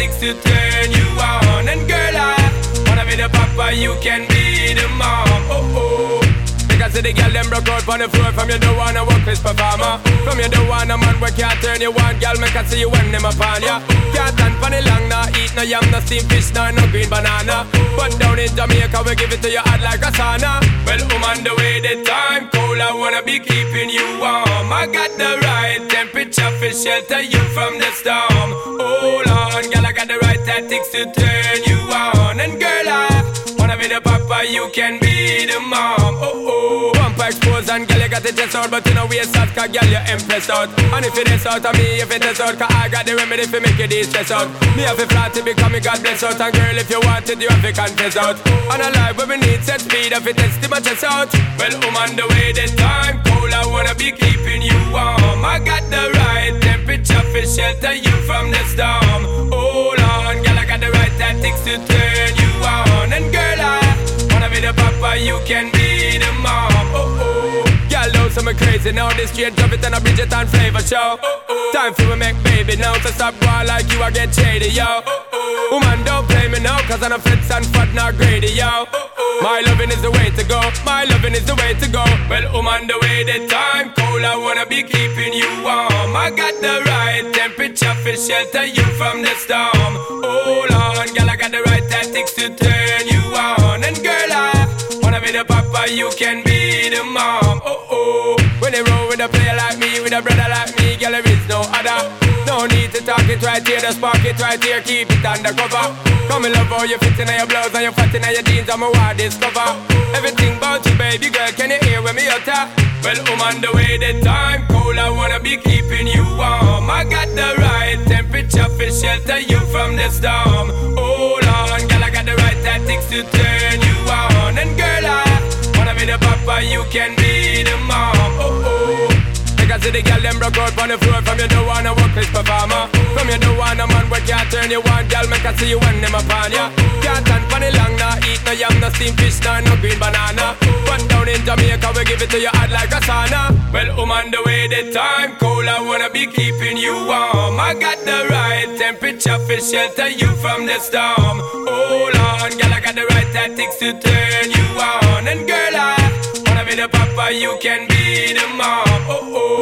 tactics to turn you on. And girl, I wanna be the papa, you can be the mom. Oh oh. Because the girl them broke out on the floor. From you don't wanna work with performer. From you don't wanna man where can't turn you on. Girl, make I see you when them upon ya. Can't stand for the long, nah eat no yam, no steamed fish, nah no green banana. But down in Jamaica we give it to you hot like a sauna. Well, I'm on the way, the time cold, I wanna be keeping you warm. I got the right temperature for shelter you from the storm. Hold on, girl, I got the right tactics to turn you on. And girl, I wanna be the papa, you can be the mom. Oh oh. Bumper exposed and girl, you got the chest out, but you know we out, cause girl, you impressed out. And if it is out of me, if it is out, cause I got the remedy for make you de-stress out. Me have a flat to become me God bless out. And girl, if you want it, you have to confess out. And a life where we need set speed, if it is to my chest out. Well, I'm on the way, the time cold, I wanna be keeping you warm. I got the right temperature for shelter you from the storm. Hold on, girl, I got the right tactics to turn you on. And girl, I wanna be the papa, you can be the mom. Oh oh. Girl, know some crazy now. This straight drop it and a Bridget and flavor show. Oh, oh. Time for we make baby now. So stop going like you, I get shady, yo. Oh, oh. Woman, don't play me now, cause I'm a fits and fat, not greedy, yo. Oh, oh. My loving is the way to go. My loving is the way to go. Well, I'm on the way, the time cold, I wanna be keeping you warm. I got the right temperature for shelter you from the storm. Hold on, girl, I got the right tactics to turn you on. And girl, I wanna be the papa, you can be the mom. Oh oh. When they roll with a player like me, with a brother like me, girl, there is no other. No need to talk it right here, just spark it right here, keep it undercover. Come and love how you fit in your blouse and you fat in your jeans, I'm a wild discover. Everything about you, baby girl, can you hear when me utter? Well, I'm on the way, the time cold, I wanna be keeping you warm. I got the right temperature for shelter you from the storm. Hold on, girl, I got the right tactics to turn you on. And girl, I wanna be the papa, you can be the mom. Oh oh. Because the girl them broke out on the floor. From you don't wanna work with performer. From you don't wanna man where can't turn you on. Girl, make I see you when them upon ya. Can't stand for the long, nah eat no yam, no steamed fish, nah no green banana. But down in Jamaica we give it to you hot like a sauna. Well, I'm on the way, the time cold, I wanna be keeping you warm. I got the right temperature for shelter you from the storm. Hold on, girl, I got the right tactics to turn you on. And girl, I wanna be the papa, you can be the mom. Oh oh.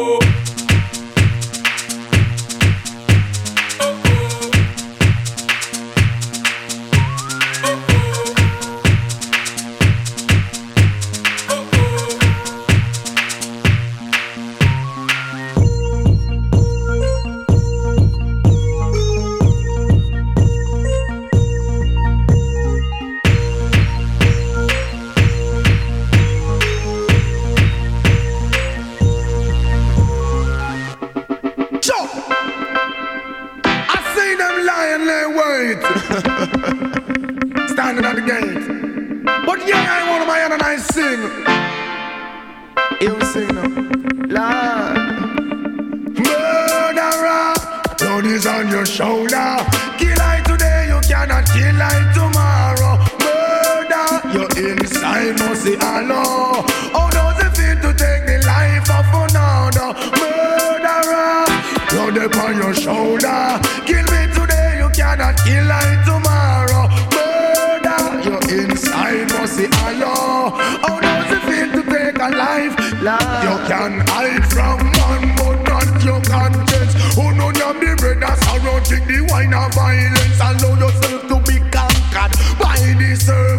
Standing at the gate. But yeah, I want my hand and I sing. Here we sing now. Lord. Murderer, blood is on your shoulder. Kill I today, you cannot kill I tomorrow. Murder, your inside must say hello. How does it feel to take the life of another? Murderer, blood upon your shoulder. Kill me today, you cannot kill I tomorrow. Murder, your inside must say hello. How does it feel to take a life? Love. You can hide from man, but not your conscience. Who know you be brothers surrounding the wine of violence. Allow yourself to be conquered by the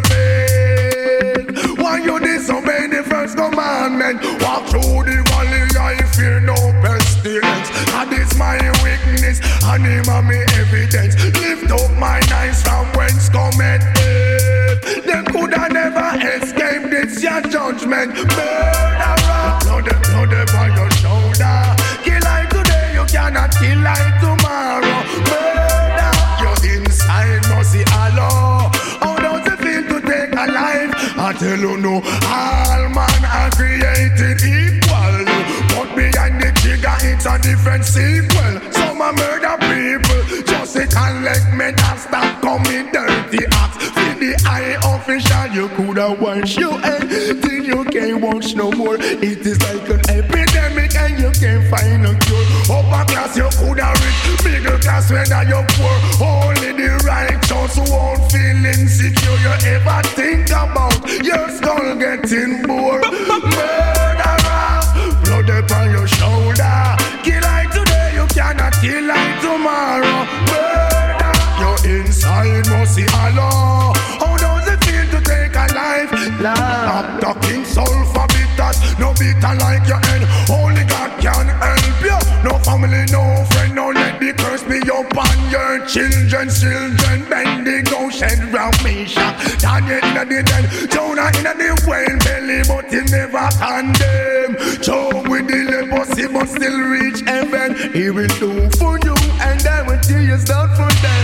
serpent. Why you disobey the first commandment? Walk through the valley, I fear no pestilence. That is my weakness, and him and me evidence. Lift up my eyes from whence cometh death. Them coulda never escaped this your judgment. Murderer, blood, blood upon your shoulder. Kill I today, you cannot kill I tomorrow. Murder, your inside must see hello. How does it feel to take a life? I tell you no, all man are created equal. But behind the trigger, it's a different sequel. Some are murder people, just a collect me and stop coming dirty acts. For the high official, you coulda wash your head till you can't wash no more. It is like an epidemic and you can't find no cure. Upper class you coulda rich, middle class whether you poor. Only the righteous won't feel insecure. You ever think about your skull getting bored? Murderer, blood upon your shoulder. Kill I today, you cannot kill I tomorrow. Murder, your inside must see Allah. How does it feel to take a life? Stop talking sulfur bitters, no bitter like your end. Only God can help you. No family, no friend, no let the curse be upon your children. Children bending ocean round Misha. Daniel in the den, Jonah in the whale belly, but he never condemn. Job with the leprosy, but still reach heaven. He will do for you, and I will do is not for them.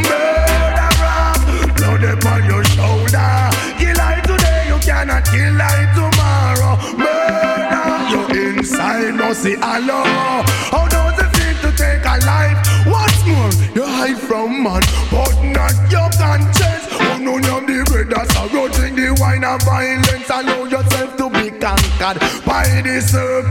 Murderer, blood upon your shoulder. Kill I today, you cannot kill I tomorrow. Murder, your inside must see Allah. How does it feel to take a life? What's more, you hide from man, but not your conscience. Oh no, you're the brothers are rotting the wine of violence. Allow yourself to be conquered by the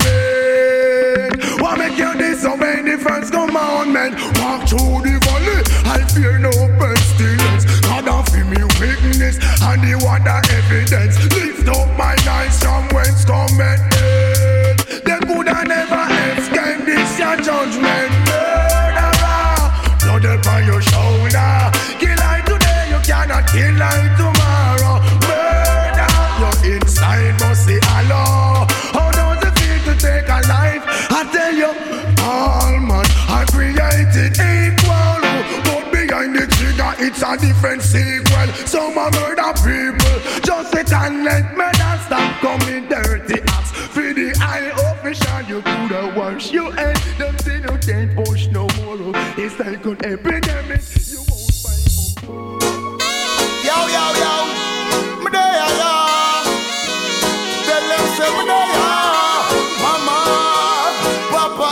serpent. What make you disobey the first commandment? Walk through the valley, I fear no pestilence. God of me weakness and the water evidence. Lift up my eyes from whence cometh help. They could have never escape this your judgment. Murderer, blood upon your shoulder. Kill I today, you cannot kill I tomorrow. Murder, your inside must see Allah. How does it feel to take a life? I tell you, all man are created equal, but behind the trigger it's a different sequel. Some are murder people, just sit and let me not stop coming dirty acts. For the high official you could have washed your head. Them thing you can't push no more. It's like an epidemic, you won't find hope. Yo, yo, yo, me there, yo. Tell them say me there, mama, papa.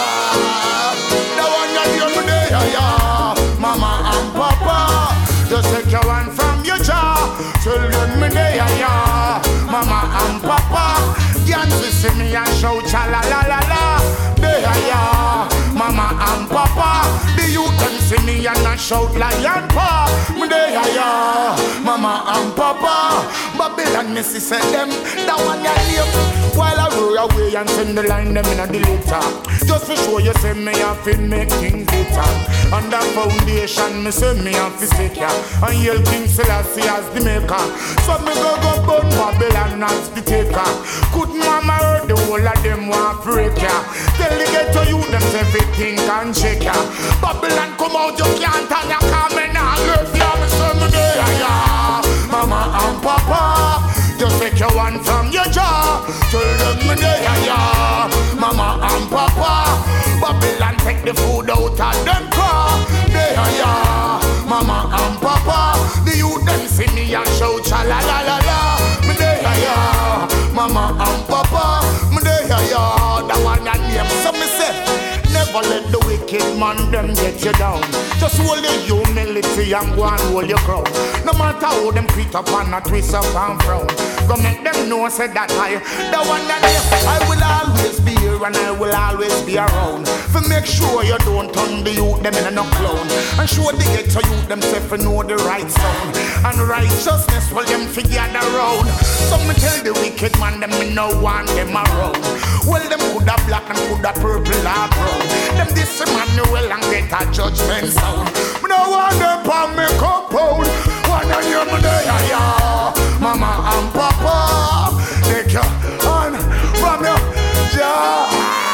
The one that you me there, yo. Mama and papa. Just take your one from your jaw. Tell them me there, yo. Mama and papa. Can't see me and shout cha la la la la. There, yo. Mama and papa. The youth them see me and I shout lion paw. Me there, yo. Mama and papa. Babylon me see say them. That one ya live. While I roll away and send the line them in a deleter. Just to show you say me have to make things better. On that foundation me say me have to stick ya. And yell King Selassie as the maker. So me go go burn Babylon as the taker. Could mama heard the whole of them want break ya. Tell the ghetto you them say everything can shake ya. Babylon come out you can't and you come in and love ya. Me say me there ya. Mama and papa. Just take your one from your jaw. Tell them me there ya. Mama and papa. Babylon take the food out of them car. There ya. Mama and papa. The youth them see me and shout cha la la la la. Me there ya. Mama and papa. Me there ya. That one your name. So me say, never let the wicked man them get you down. Just hold your humility and go and hold your crown. No matter how them creep up and a twist up and frown. Go make them know say that I, the one that I will always be here and I will always be around. For make sure you don't turn the youth them in a no clown. And show the ghetto youth themself to know the right sound. And righteousness will them figure around. So me tell the wicked man them me no want them around. Well them coulda black and coulda purple or brown. Them this Emmanuel and get a judgment sound. Me no want them on me compound. One on you me there ya. Mama and papa, take your hand from your child.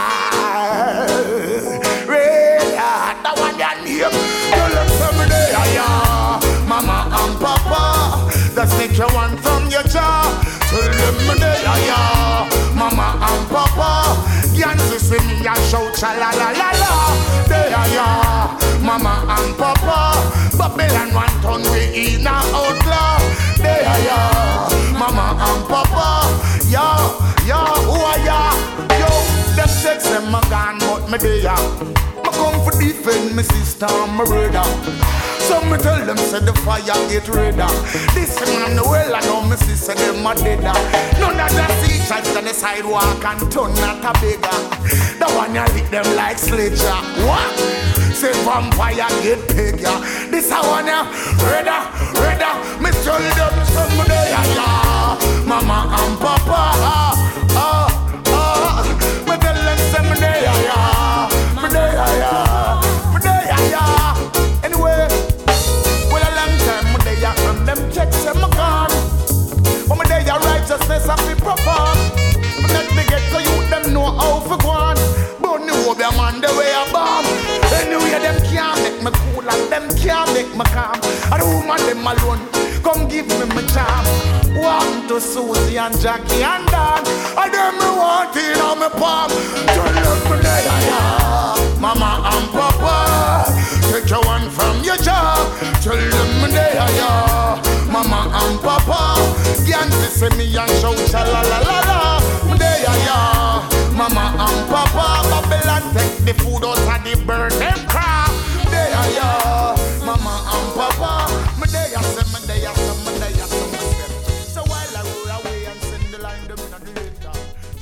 Really, that one your name. You look from me there, yeah. Mama and papa, just take your one from your jaw. Tell them me there, yeah. Mama and papa, can't see me and shout cha la la la la. There, yeah. Mama and papa, Babylon one ton we in a outlaw. There, yeah. Mama and papa, yo, yo, who are ya? Yo, them sex them my gun, but me there. Me come for defend me sister and my brother. So me tell them say the fire get redder. This man the well I know me sister them a deader. None of the sea types that on the sidewalk and turn not a bigger. The one you lick them like sledger. What? Say vampire get bigger. This a one ya, redder, redder. Me tell them some day, yeah. Mama and Papa, ah, ah, ah. Me tell them some day, yeah. Me day, yeah. Me day, yeah. Anyway, well a long time me day, yeah. From them checks them gone. But me day, yeah, righteousness have been performed. Let me get to you, them know how to go on. But you hope your man the way a bomb. Anyway, them can't make me cool and them can't make me calm. And the woman them alone, come give me my charm. Walk to Susie and Jackie and Dan. And them me want in on my palm. Tell them me there, yeah. Mama and Papa, take your one from your jaw. Tell them me there, yeah. Mama and Papa, Gantzy say me and shout cha la la la la. Me there, yeah. Mama and Papa, Babylon take the food out of the burn them crap. There, yeah. Mama and Papa, me there, say me there, say me there, say me there. So while I roll away and send the line them in the later.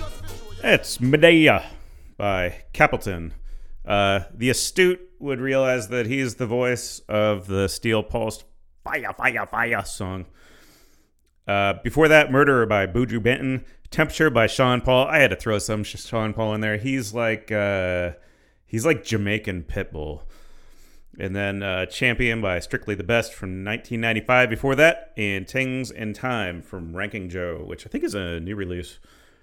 It's Medea by Capleton. Uh, the astute would realize that he's the voice of the Steel Pulse Fire, Fire, Fire song. Uh, before that, Murderer by Buju Benton. Temperature by Sean Paul. I had to throw some Sean Paul in there. He's like uh, he's like Jamaican Pitbull. And then uh, Champion by Strictly the Best from nineteen ninety-five. Before that, and Things in Time from Ranking Joe, which I think is a new release.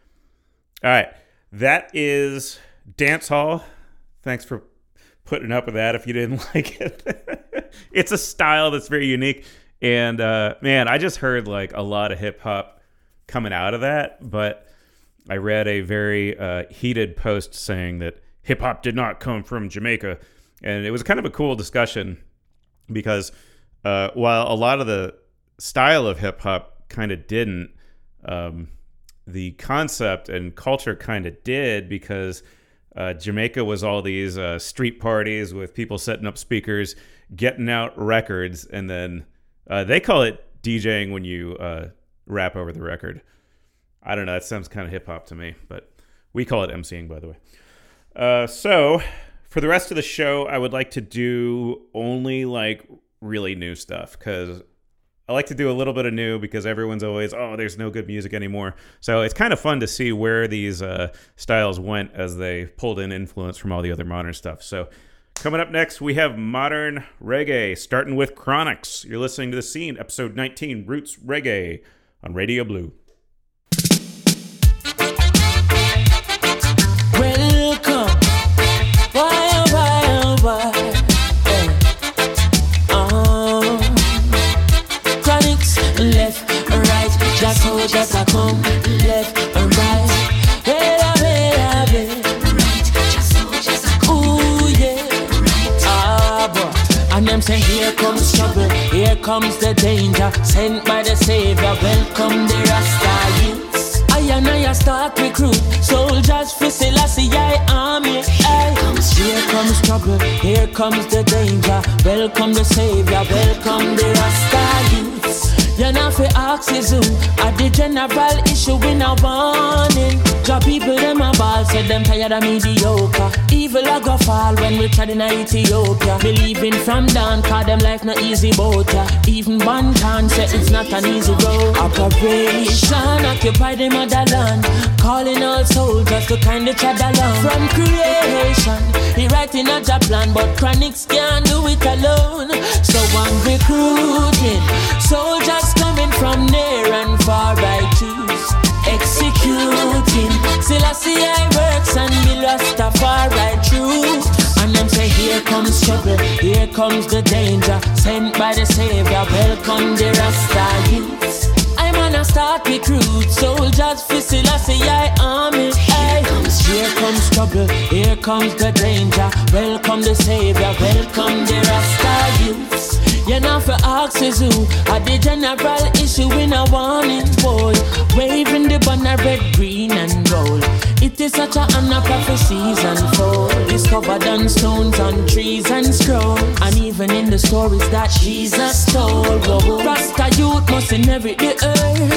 All right, that is Dance Hall. Thanks for putting up with that if you didn't like it. It's a style that's very unique. And uh, man, I just heard like a lot of hip hop coming out of that, but I read a very uh, heated post saying that hip hop did not come from Jamaica. And it was kind of a cool discussion because uh, while a lot of the style of hip hop kind of didn't, um, the concept and culture kind of did, because uh, Jamaica was all these uh, street parties with people setting up speakers, getting out records, and then uh, they call it DJing when you uh, rap over the record. I don't know. That sounds kind of hip hop to me, but we call it emceeing, by the way. Uh, so for the rest of the show, I would like to do only like really new stuff, because I like to do a little bit of new because everyone's always, oh, there's no good music anymore. So it's kind of fun to see where these uh, styles went as they pulled in influence from all the other modern stuff. So coming up next, we have modern reggae, starting with Chronixx. You're listening to The Scene, episode nineteen, Roots Reggae on Radio Blue. Welcome. Why, why, why? Hey. Um, Chronixx, left, right, just so just I come, left, right. Hey, hey, hey, right, just so just I come. Ooh, yeah. Right. Ah, but and them say here comes trouble, here comes the danger, sent by the Savior. Welcome the Rasta youths. I and I start recruit soldiers for Selassie I army. Aye. Here comes trouble, here comes the danger. Welcome the Savior, welcome the Rasta youths. You're not for axes who at the general issue in a warning. Job people them a ball, said them tired of mediocre. Evil a go fall when we tried in Ethiopia. Believing from down, cause them life not easy boat ya. Even one can say it's not an easy road. Operation occupy the motherland, calling all soldiers to kind of tread along. From creation, he writing a job plan, but Chronixx can't do it alone. So I'm recruiting soldiers coming from near and far, I choose executing Selassie I works and the Rastafari truth. And them say here comes trouble, here comes the danger, sent by the Savior. Welcome the Rasta youths. I'm gonna start recruit soldiers for Selassie I army. Hey. Here comes trouble, here comes the danger. Welcome the Savior, welcome the Rasta youths. You're not for axes who at the general issue in a warning boy. Waving the banner red, green and gold. It is such a honor prophecies unfold. Discovered on stones, on trees and scrolls. And even in the stories that Jesus told. Rasta youth must inherit the earth.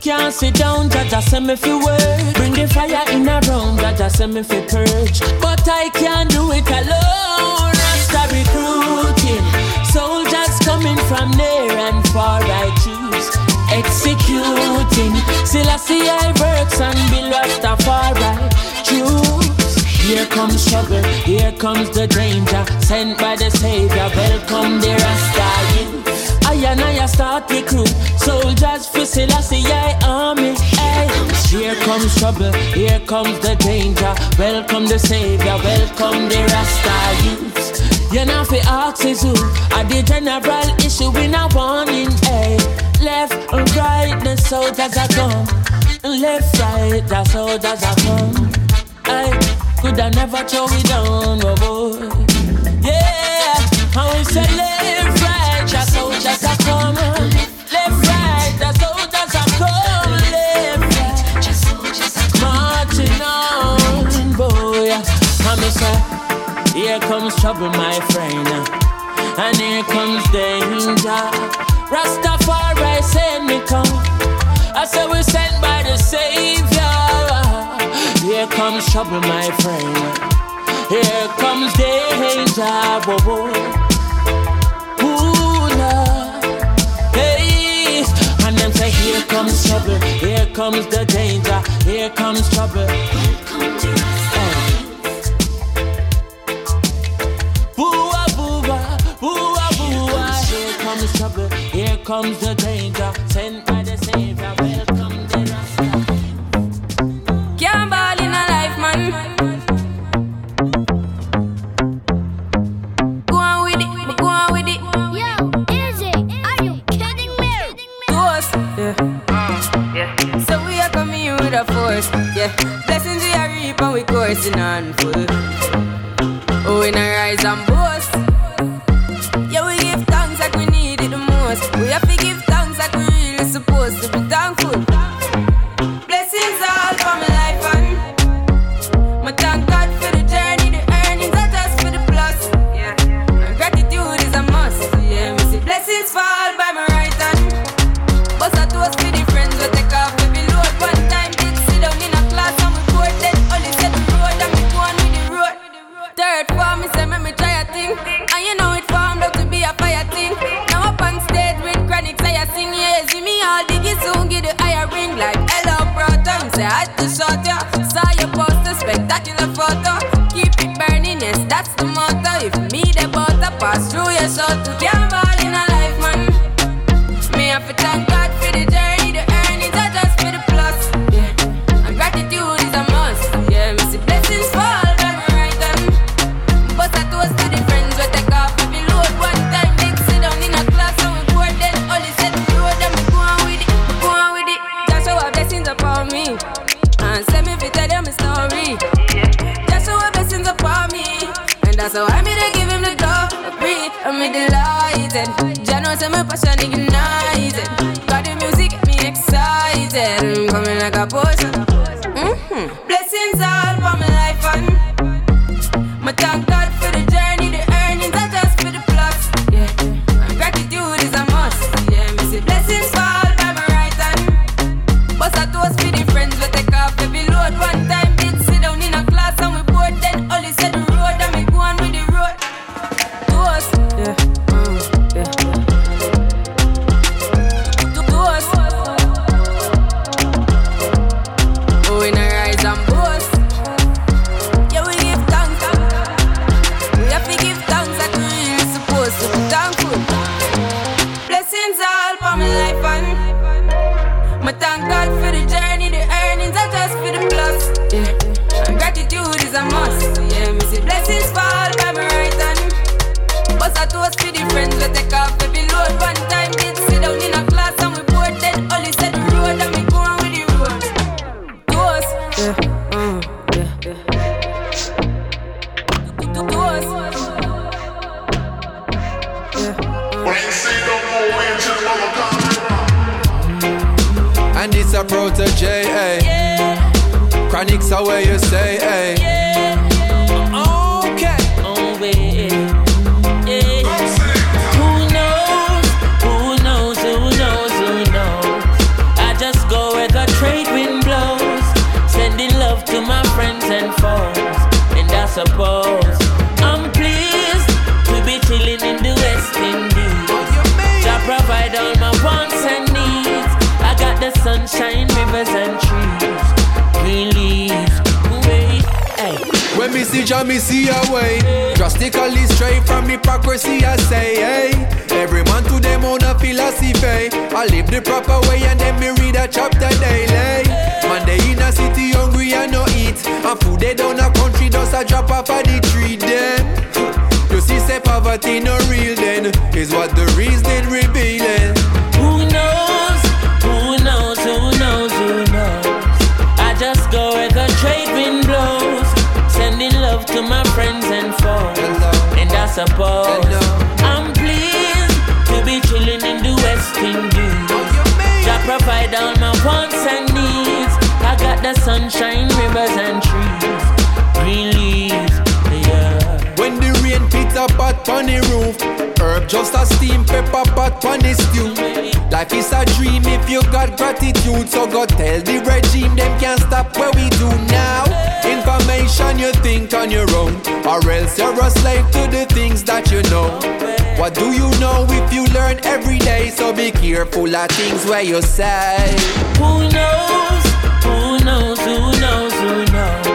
Can't sit down, Jaja send me fi work. Bring the fire in a room, Jaja send me fi purge. But I can't do it alone. Rasta recruiting, soldiers coming from near and far. I choose executing. Selassie I works and Bill Rastafari choose. Here comes trouble, here comes the danger. Sent by the Savior, welcome the Rasta youth. I and I start recruit soldiers for Selassie I army. Hey, here comes trouble, here comes the danger. Welcome the Savior, welcome the Rasta youth. You know fi ask is who are the general issue in a warning. Hey, left and right the soldiers are come. Left right the soldiers are come. I could I never throw it down, oh boy. Yeah, how we say left right the soldiers are come. Left right the soldiers are come. Left right the soldiers are come. Marching on, boy. How me say, here comes trouble, my friend, and here comes danger. Rastafari send me come. I said we sent by the Savior. Here comes trouble, my friend. Here comes danger. Whoa, whoa. Ooh, Lord. Hey, and them say here comes trouble. Here comes the danger. Here comes trouble. Welcome to Rasta. Boo-ah, boo-ah, boo-ah, boo-ah. Here comes trouble. Here comes the danger. Sent by the Savior. Welcome to Rasta. Can't ball in a life, man. Go on with it, but go on with it. Yo, Izzy, are you kidding me? To us, yeah. yeah. So we are coming here with a force, yeah. Blessings we are reap and we coursing on full. Oh, we not rise and boast. Yeah, we give thanks like we need it the most. We have to give thanks like we really supposed to be thankful. Blessings all for my life and my thank God for the journey, the earnings are just for the plus. Yeah, and gratitude is a must. Yeah, me see blessings fall by my right hand. Bust a toast for the friends we take off every load. One time did sit down in a class and we board then only set the road and we go on with the road. Third form, me say, me try a thing. And you know it formed out to be a fire thing. Now up on stage with chronics, I sing. Yeah, see me all diggy soon, get the higher ring. Like, hello, brother. Me say, I had to shot ya. Saw your poster, spectacular photo. Keep it burning, yes, that's the motto. If me the butter pass through your shot, to can't ball in a life, man. Me have to thank God for the journey, the earnings are just for the plus. Yeah, and gratitude is a must. Yeah, me see blessings fall. But I toast to the friends we take off every load. One time did sit down in a class and we board then only set the road and we go on with it, go on with it. Just show our blessings upon me and send me to tell them a story. Just show our blessings upon me and that's how I made to give him the glory. I'm delighted. Jah knows say my passion ignited. Got the music get me excited. I'm coming like a potion. Mm-hmm. Blessings all for my life and my thank God for the journey, the earnings are just for the plus. Yeah, and gratitude is a must. Yeah, me see blessings fall by my right hand. Bust a toast for the friends we take off every load. One time did sit down in a class and we board then only set the road and we go on with the road. Toast, yeah, mm, yeah, yeah. Toast. Oh, we not rise and boast. Yeah, we give thanks. We have to give thanks like we really supposed to be thankful. Blessings all for my life and my thank God for the journey, the earnings are just for the plus. Yeah, and gratitude is a must. Yeah, me see blessings fall by my right hand. Bust a toast for the friends we take off every load. One time did sit down in a class and we board then only set the road and we go on with the road. Toast, yeah, mm, yeah, yeah. And it's a protege, eh? Yeah. Chronics are where you stay, eh? Yeah. Okay. Oh, wait. Yeah. Who knows? Who knows? Who knows? Who knows? I just go suppose I'm pleased to be chilling in the West Indies. Jah provide all my wants and needs. I got the sunshine, rivers and trees, green leaves. Wait, hey. When me see Jah, me see a way. Drastically straight from hypocrisy, I say, hey. Every man to them own a philosophy. I live the proper way and then me read a chapter daily. Man, they in a city hungry and no eat. And food they down a country just a drop off of the tree then. You see say poverty no real then, is what the reason revealing. Who knows, who knows, who knows, who knows. I just go where the trade wind blows. Sending love to my friends and foes. Hello. And I suppose Hello. I'm pleased to be chilling in the West Indies. Jah provide all my wants and needs. I got the sunshine, rivers and trees, green leaves, yeah. When the rain pits a pot on the roof, herb just a steam pepper pot on the stew. Life is a dream if you got gratitude. So go tell the regime them can't stop what we do now. Information you think on your own, or else you're a slave to the things that you know. What do you know if you learn every day? So be careful of things where you say. Who knows, who knows, who knows, who knows.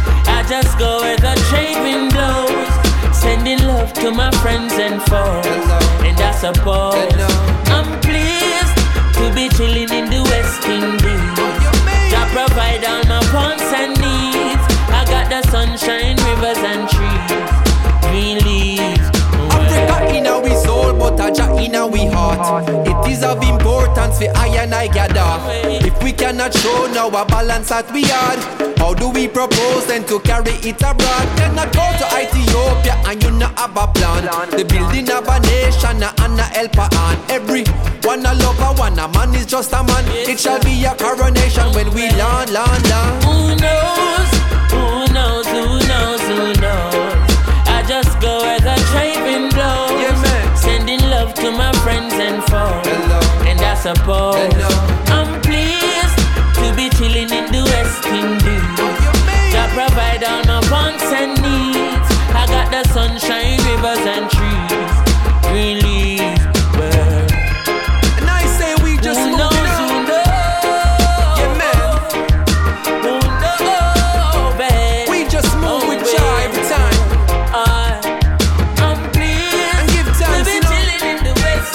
I just go where the trade wind blows. Sending love to my friends and foes. Hello. And I suppose Hello. I'm pleased to be chilling in the West Indies. Jah provide all my wants and needs. I got the sunshine, rivers and trees, green leaves. Africa in our soul, but a Jah in our heart. It is of importance for I and I gather. If we cannot show now a balance that we had, how do we propose then to carry it abroad? Cannot go to Ethiopia and you not have a plan. The building of a nation and a helper on. Every one a lover, one a man is just a man. It shall be a coronation when we land, land, land. Who knows, who knows, who knows, who knows. I just go where the trade wind blows. Yeah, sending love to my friends and foes. Hello. And I suppose Hello. I'm pleased to be chilling in the West Indies. Jah provide all my wants and needs. I got the sunshine, rivers and trees, green leaves, birds. And I say we just who moving knows, on. who knows? Yeah, man. Who knows, babe? We just move oh, with Jah every time. I, I'm pleased and give thanks, to be you know? chilling in the West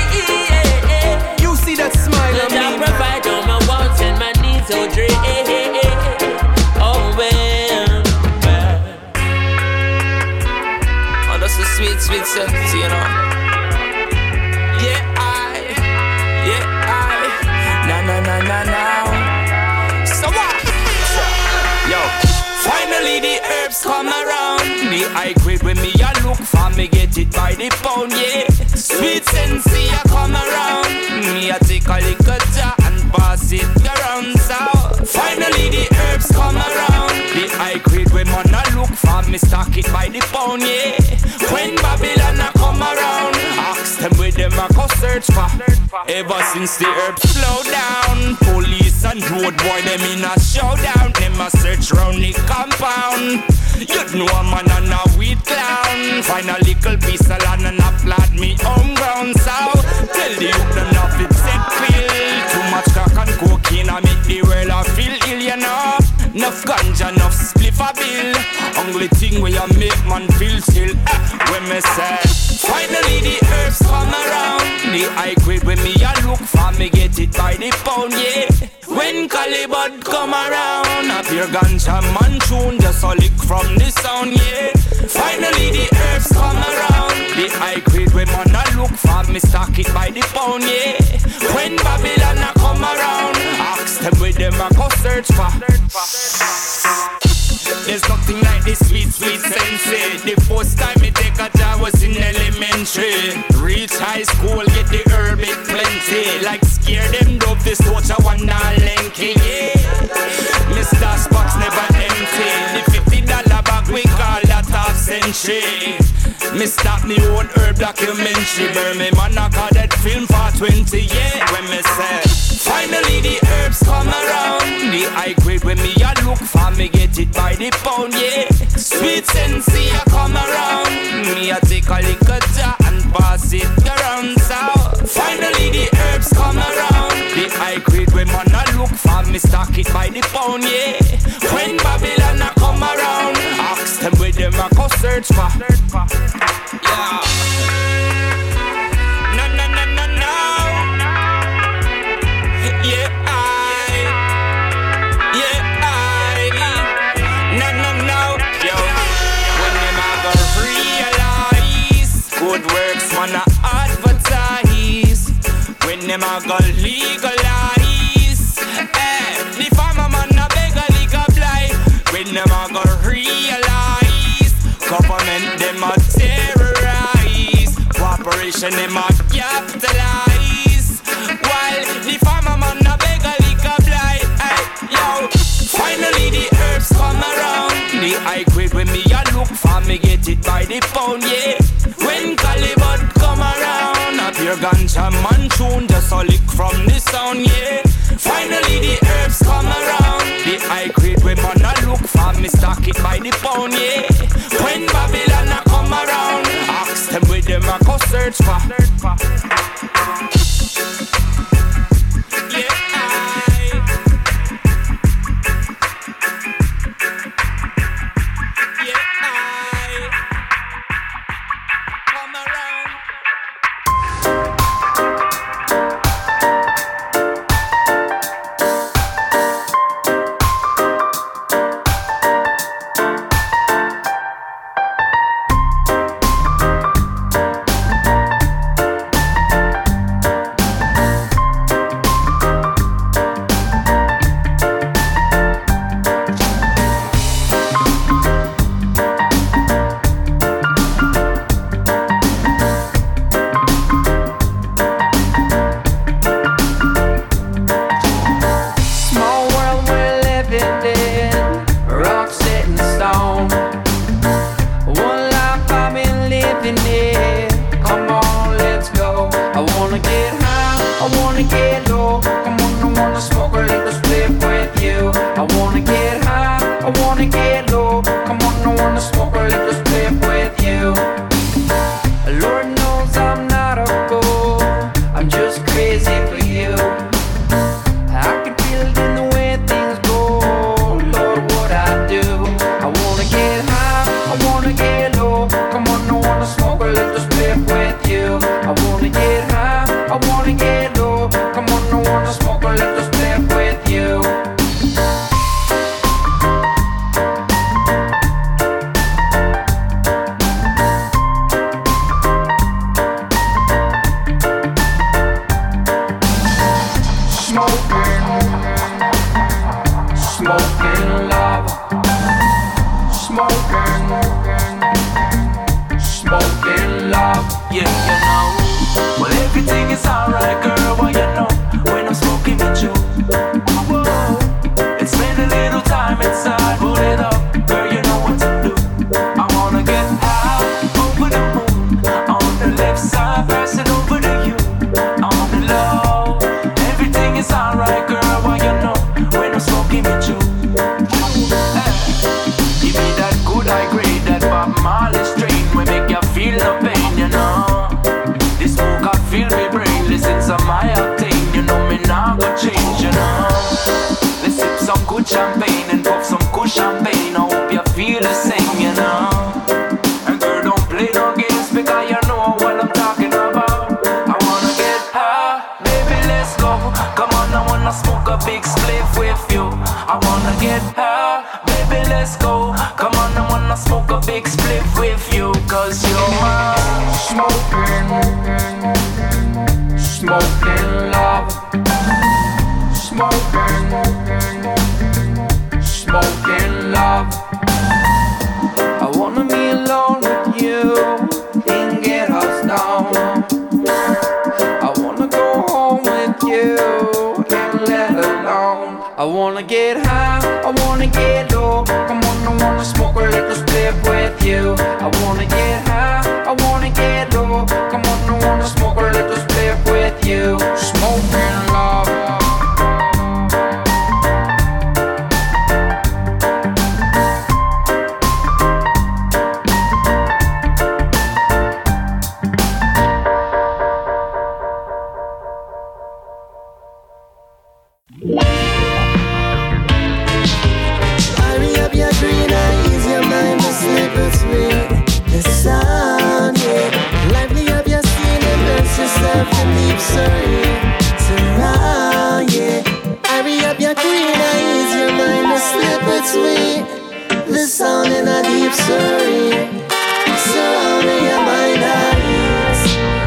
Indies. You see that smile on Jah me, provide all my wants and my needs, so dread. Oh well, well. Oh, that's a sweet, sweet sense, you know. Yeah, I, yeah, I. Na na na na na. So what? Yo, finally the herbs come around. The high grade when me a look for me get it by the pound, yeah. Sweet sense, I come around. Me a take a little jar and pass it around. So finally the herbs come around. The high grade when man a look for me stock it by the pound, yeah. When Babylon a come around, ask them where them a go search for. Ever since the herbs slow down, police and road boy them in a showdown. Them a search round the compound. You know a man and a weed clown. Find a little piece of land and a plant me home ground. So tell the youth them not fit set feel. Too much crack and cocaine a make the world a feel ill, you know. Enough ganja, enough spliff a bill. Only thing where you make man feel still. eh, When me say finally the herbs come around. The high grade when me a look for me get it by the pound, yeah. When Calibut come around, a pure ganja man tune just a lick from the sound, yeah. Finally the herbs come around. The high grade when man a look for me stock it by the pound, yeah. When Babylon a come around, ask them where them a go search for. There's nothing like this sweet, sweet sensei. The first time me take a job was in elementary. Reach high school, get the herb it plenty. Like scare them dope, this watch a one dollar lanky, yeah. Mister Spock's never empty. The fifty dollar bag we call that half century. Me stop me own herb documentary. Burn me man I call that film for twenty, yeah. When me say finally the herbs come around. The high grade when me a look look for me, get it by the pound, yeah. Sweet sensei, I come around. Me, I take a little jar and pass it around. So finally the herbs come around. The high grade when man I look for me, stock it by the pound, yeah. When Babylon I come around, ask them where them I go search for. Yeah. No, no, no, no, no. Yeah, I. Yeah, I. No, no, no. Yo. When them I go realize good works man I advertise. When them I go legalize. Eh, the farmer man I beg a legal blight. When them I go realize government them a terrorize. Cooperation them a capitalize. While the farmer man a beg a legal blight. Hey, yo, finally the herbs come around. The high grade when me a look for me, get it by the pound, yeah. When Calibut come around, a pure ganja man tune, just a lick from the sound, yeah. Finally the herbs come around. The high grade when man a look for me, stock it by the pound, yeah. When Babylon a come around, ask them where them a go search for. Yeah, I. Yeah, I. Come around. I wanna get high, I wanna get low. Come on, I wanna smoke a little spliff with you. I wanna get high, I wanna get low. Come on, I wanna smoke a little spliff with you. Smoking love. yourself in deep sorry. Surround, yeah. Hurry up your green eyes, your mind will slip between the sound in a deep sorry. Surrounding your mind eyes.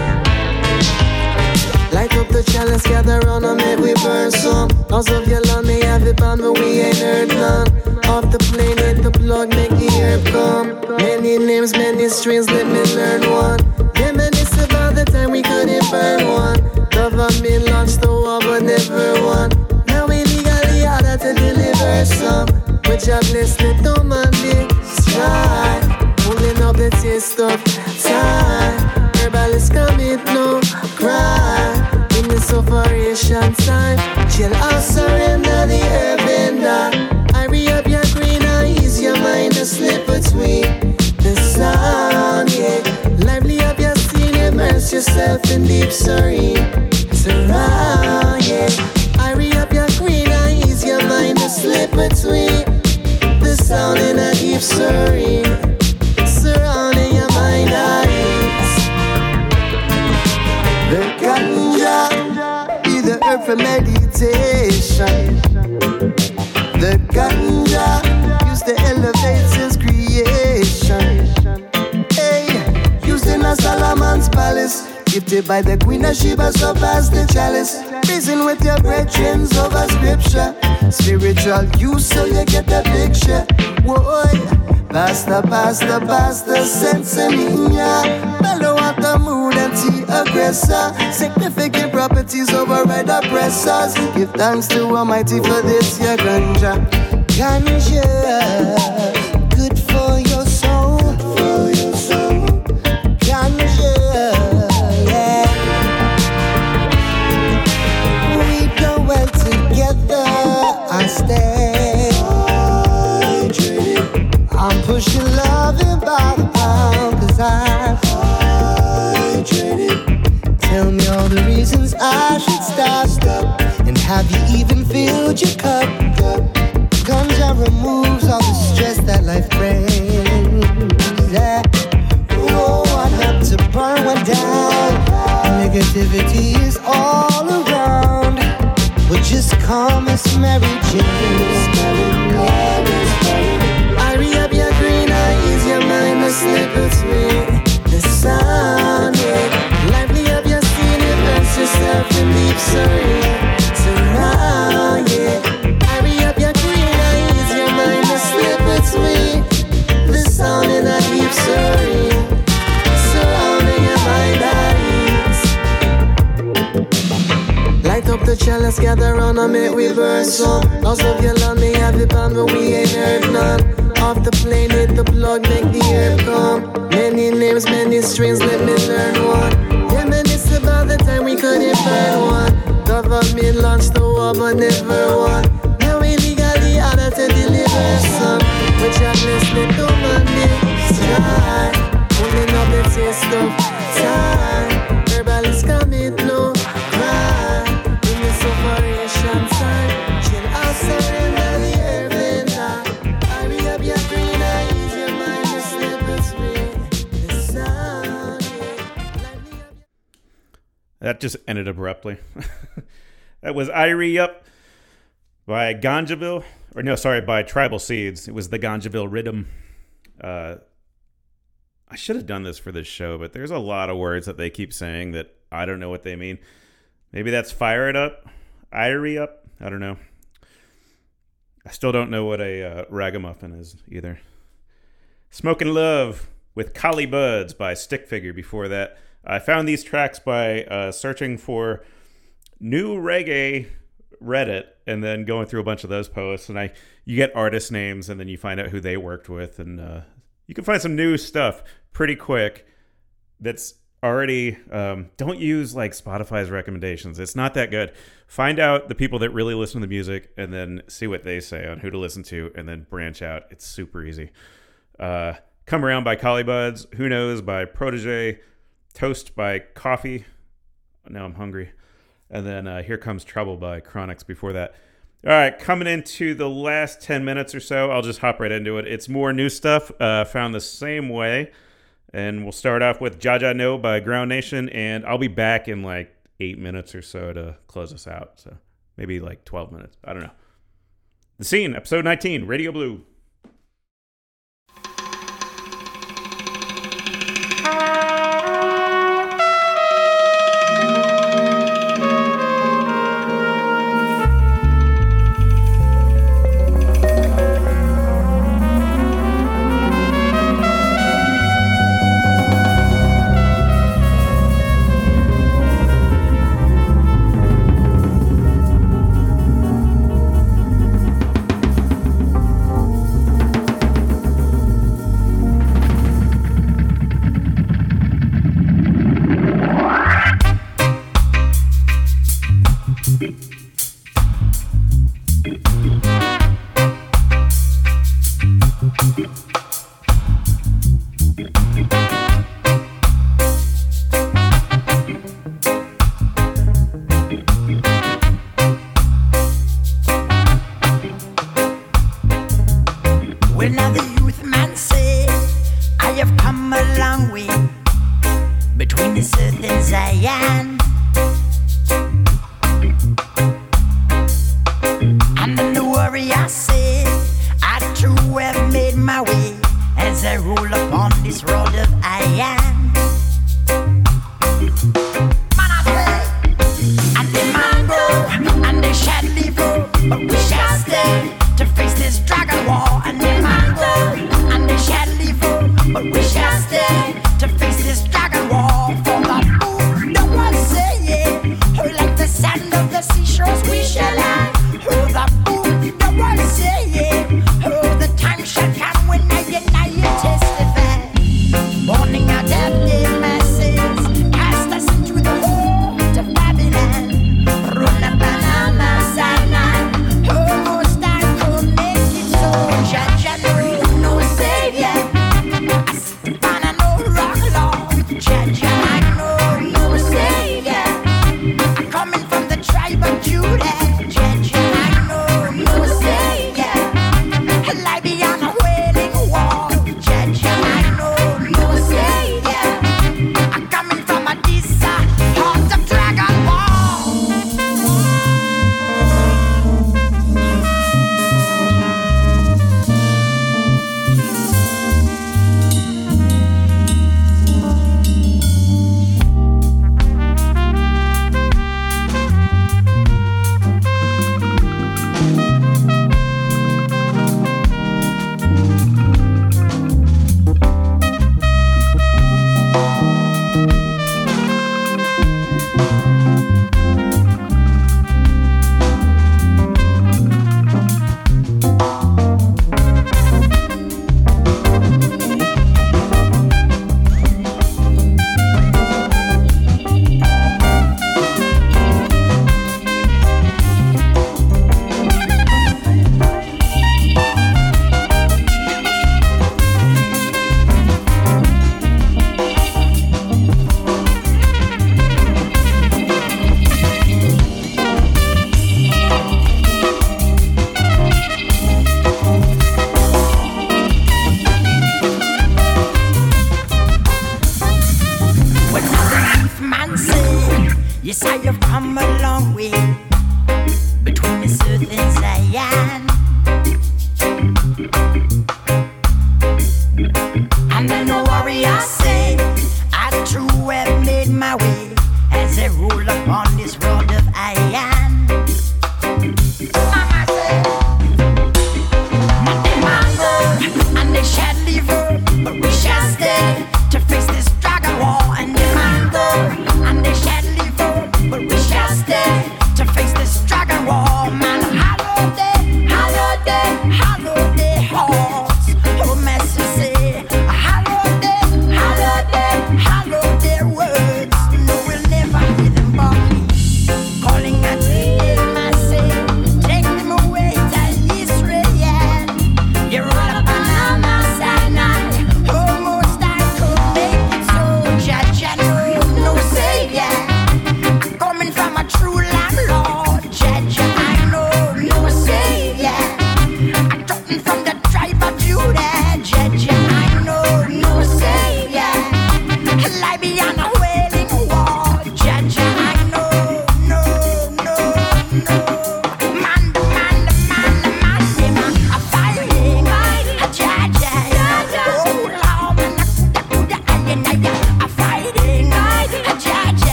Light up the chalice, gather round and make we burn some. House of your land, may have the band, but we ain't heard none. Off the plane, hit the plug, make the herb come. Many names, many strings, let me learn one. Reminisce about the time we couldn't burn one. Government launched the war, but never won. Now we legally order to deliver some. Which I bless the dumb and the strive. Pulling up the taste of time. Herbalist commit no crime. In the sufferation time, chill out, surrender the herb and die. Hurry up your green eyes, your mind to slip between the sound, yeah. Lively up your scene, immerse yourself in deep serene. Surround, yeah. Hurry up your green eyes, your mind to slip between the sound in a deep serene. Surrounding your mind eyes. The ganja be the herb for meditation. The ganja used to elevate since creation. Hey, used in a Solomon's palace, gifted by the Queen of Sheba, so pass the chalice. Reason with your brethren over scripture. Spiritual use so you get the picture. Whoa, pastor, pastor, pastor, sense in ya. Bellow out the mood and tea aggressor. Significant properties override oppressors. Give thanks to Almighty for this, your ganja. Ganja, good for your soul, for your soul. Ganja, yeah. We go well together. I stay. I'm pushing love in by the pound, cause I'm hydrated. Tell me all the reasons I should stop, stop. And have you even filled your cup? Ganja removes all the stress that life brings, yeah. Oh, I'd have to burn one down. Negativity is all around. But just come as Mary Jane. Hurry up your green eyes, your mind will slip between the sound, yeah. Lively up your scene, immerse yourself in deep serene. Surround, yeah. Hurry up your green eyes, your mind will slip between the sound in a deep serene. Surrounding your mind eyes. Light up the chalice, gather round and make we burn some. House of your land, may have the band, but we ain't heard none. Off the plane, hit the plug, make the herb come. Many names, many strings, let me learn one. Reminisce about the time we couldn't burn one. Government launched the war, but never won. Now we legally order to deliver some. Which I bless the dumb and the strive. Pulling up the taste of time. Herbalists commit no crime. In the sufferation time, chill out, surrender the herb and die. Hurry up your green eyes, your mind will slip between the sound, yeah. That just ended abruptly. That was Irie Up by Ganjaville. Or no, sorry, by Tribal Seeds. It was the Ganjaville Rhythm. Uh, I should have done this for this show, but there's a lot of words that they keep saying that I don't know what they mean. Maybe that's Fire It Up, Irie Up. I don't know. I still don't know what a uh, ragamuffin is either. Smokin' Love with Collie Buds by Stick Figure before that. I found these tracks by uh, searching for new reggae Reddit and then going through a bunch of those posts. And I, you get artist names and then you find out who they worked with. And uh, you can find some new stuff pretty quick that's already, um, don't use like Spotify's recommendations. It's not that good. Find out the people that really listen to the music and then see what they say on who to listen to and then branch out. It's super easy. Uh, Come Around by Collie Buds, Who Knows by Protege, Toast by Coffee. Now I'm hungry. And then uh, Here Comes Trouble by Chronix before that. All right, coming into the last ten minutes or so, I'll just hop right into it. It's more new stuff, uh, found the same way. And we'll start off with Jaja No by Ground Nation, and I'll be back in like eight minutes or so to close us out. So maybe like twelve minutes. I don't know. The Scene, episode nineteen, Radio Blue. Well, now the youth man say, I have come a long way between the earth and Zion. And then the warrior say, I too have made my way as I roll upon this road of iron. Man, I say, and the man go, and they shall leave go, but we shall stay to face this dragon war. And the man go, and they shall leave go, but we shall stay to face this dragon war. For the moon, no one say it, oh, like the sand of the seashores we shall lie. Oh, the moon, no one say it, oh, the time shall come when I and I testify. Morning out of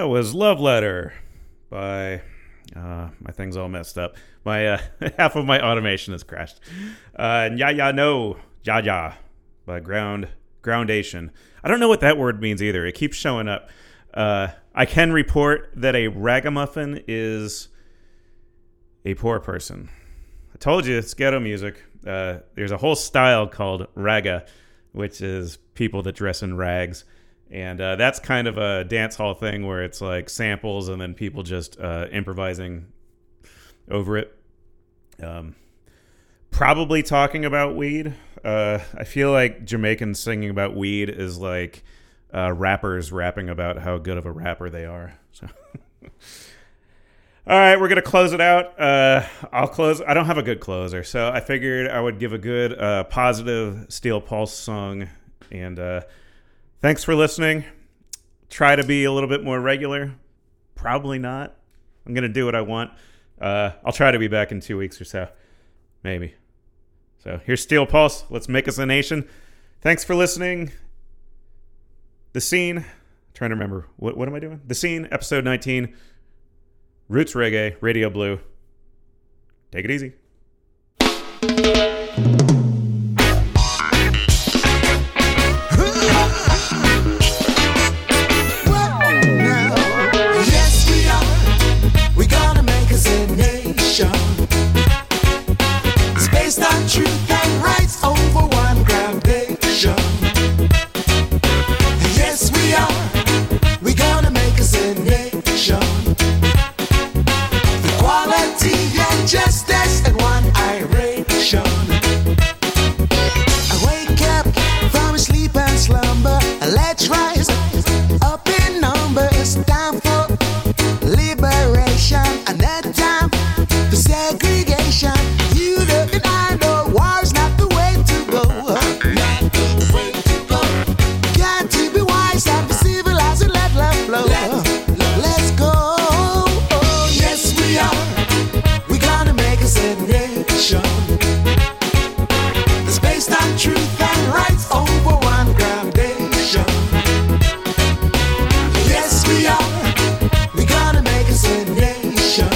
That was Love Letter by, uh, my thing's all messed up. My, uh, half of my automation has crashed. Uh, Ya Ya No, Ja Ja by Ground, Groundation. I don't know what that word means either. It keeps showing up. Uh, I can report that a ragamuffin is a poor person. I told you it's ghetto music. Uh, there's a whole style called raga, which is people that dress in rags. And uh, that's kind of a dance hall thing where it's like samples and then people just uh, improvising over it. Um, probably talking about weed. Uh, I feel like Jamaicans singing about weed is like uh, rappers rapping about how good of a rapper they are. So, all right, we're gonna close it out. Uh, I'll close. I don't have a good closer, so I figured I would give a good uh, positive Steel Pulse song. And uh, thanks for listening. Try to be a little bit more regular. Probably not. I'm gonna do what I want. Uh, I'll try to be back in two weeks or so, maybe. So here's Steel Pulse. Let's make us a nation. Thanks for listening. The Scene. I'm trying to remember. What, what am I doing? The Scene, episode nineteen. Roots Reggae, Radio Blue. Take it easy. Yes, we are. We're gonna make us a nation. It's based on truth and rights over one groundation. Yes, we are. We're gonna make us a nation. Equality and justice and one iration. I wake up from a sleep and slumber. Let's rise up in numbers. Time for liberation. Another time for segregation. You look and I know war's not the way to go. Not the way to go. Got to be wise and be civilized and let love flow. Let's go. Oh, yes, we are. We're gonna make us a nation. It's based on truth and rights over one groundation. Yes, we are. We're gonna make us a nation.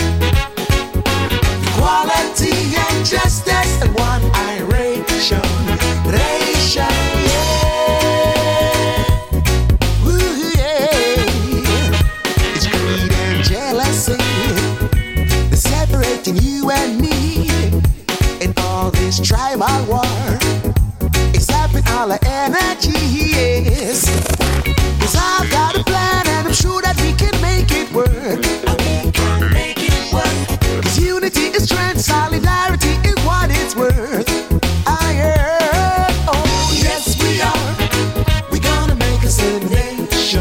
Equality and justice and one iration. Ration, yeah. Ooh, yeah. It's greed and jealousy. They're separating you and me in all this tribal war. It's zapping all our energy, yes. 'Cause I've got a plan and I'm sure that we can make it work. We can make it work. 'Cause unity is strength, solidarity is what it's worth. I heard, oh yes we are. We're gonna make us a nation.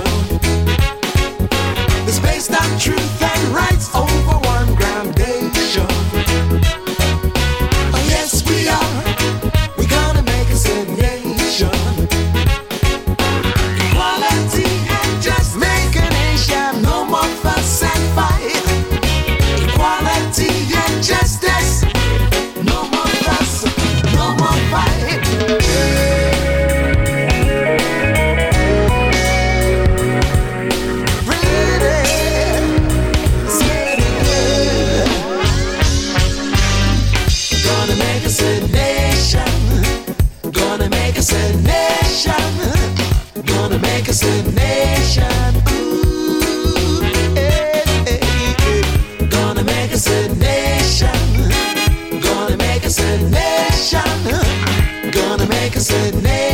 It's based on truth and rights over one groundation. Oh yes we are. We're gonna make us a nation. Equality and just make a nation. No more fuss and fight. Equality and justice. No more fuss, no more fight. Gonna make us a nation. Gonna make us a nation. Gonna make us a nation. Ooh, hey, hey, hey. Gonna make us a nation. Gonna make us a nation. Gonna make us a nation.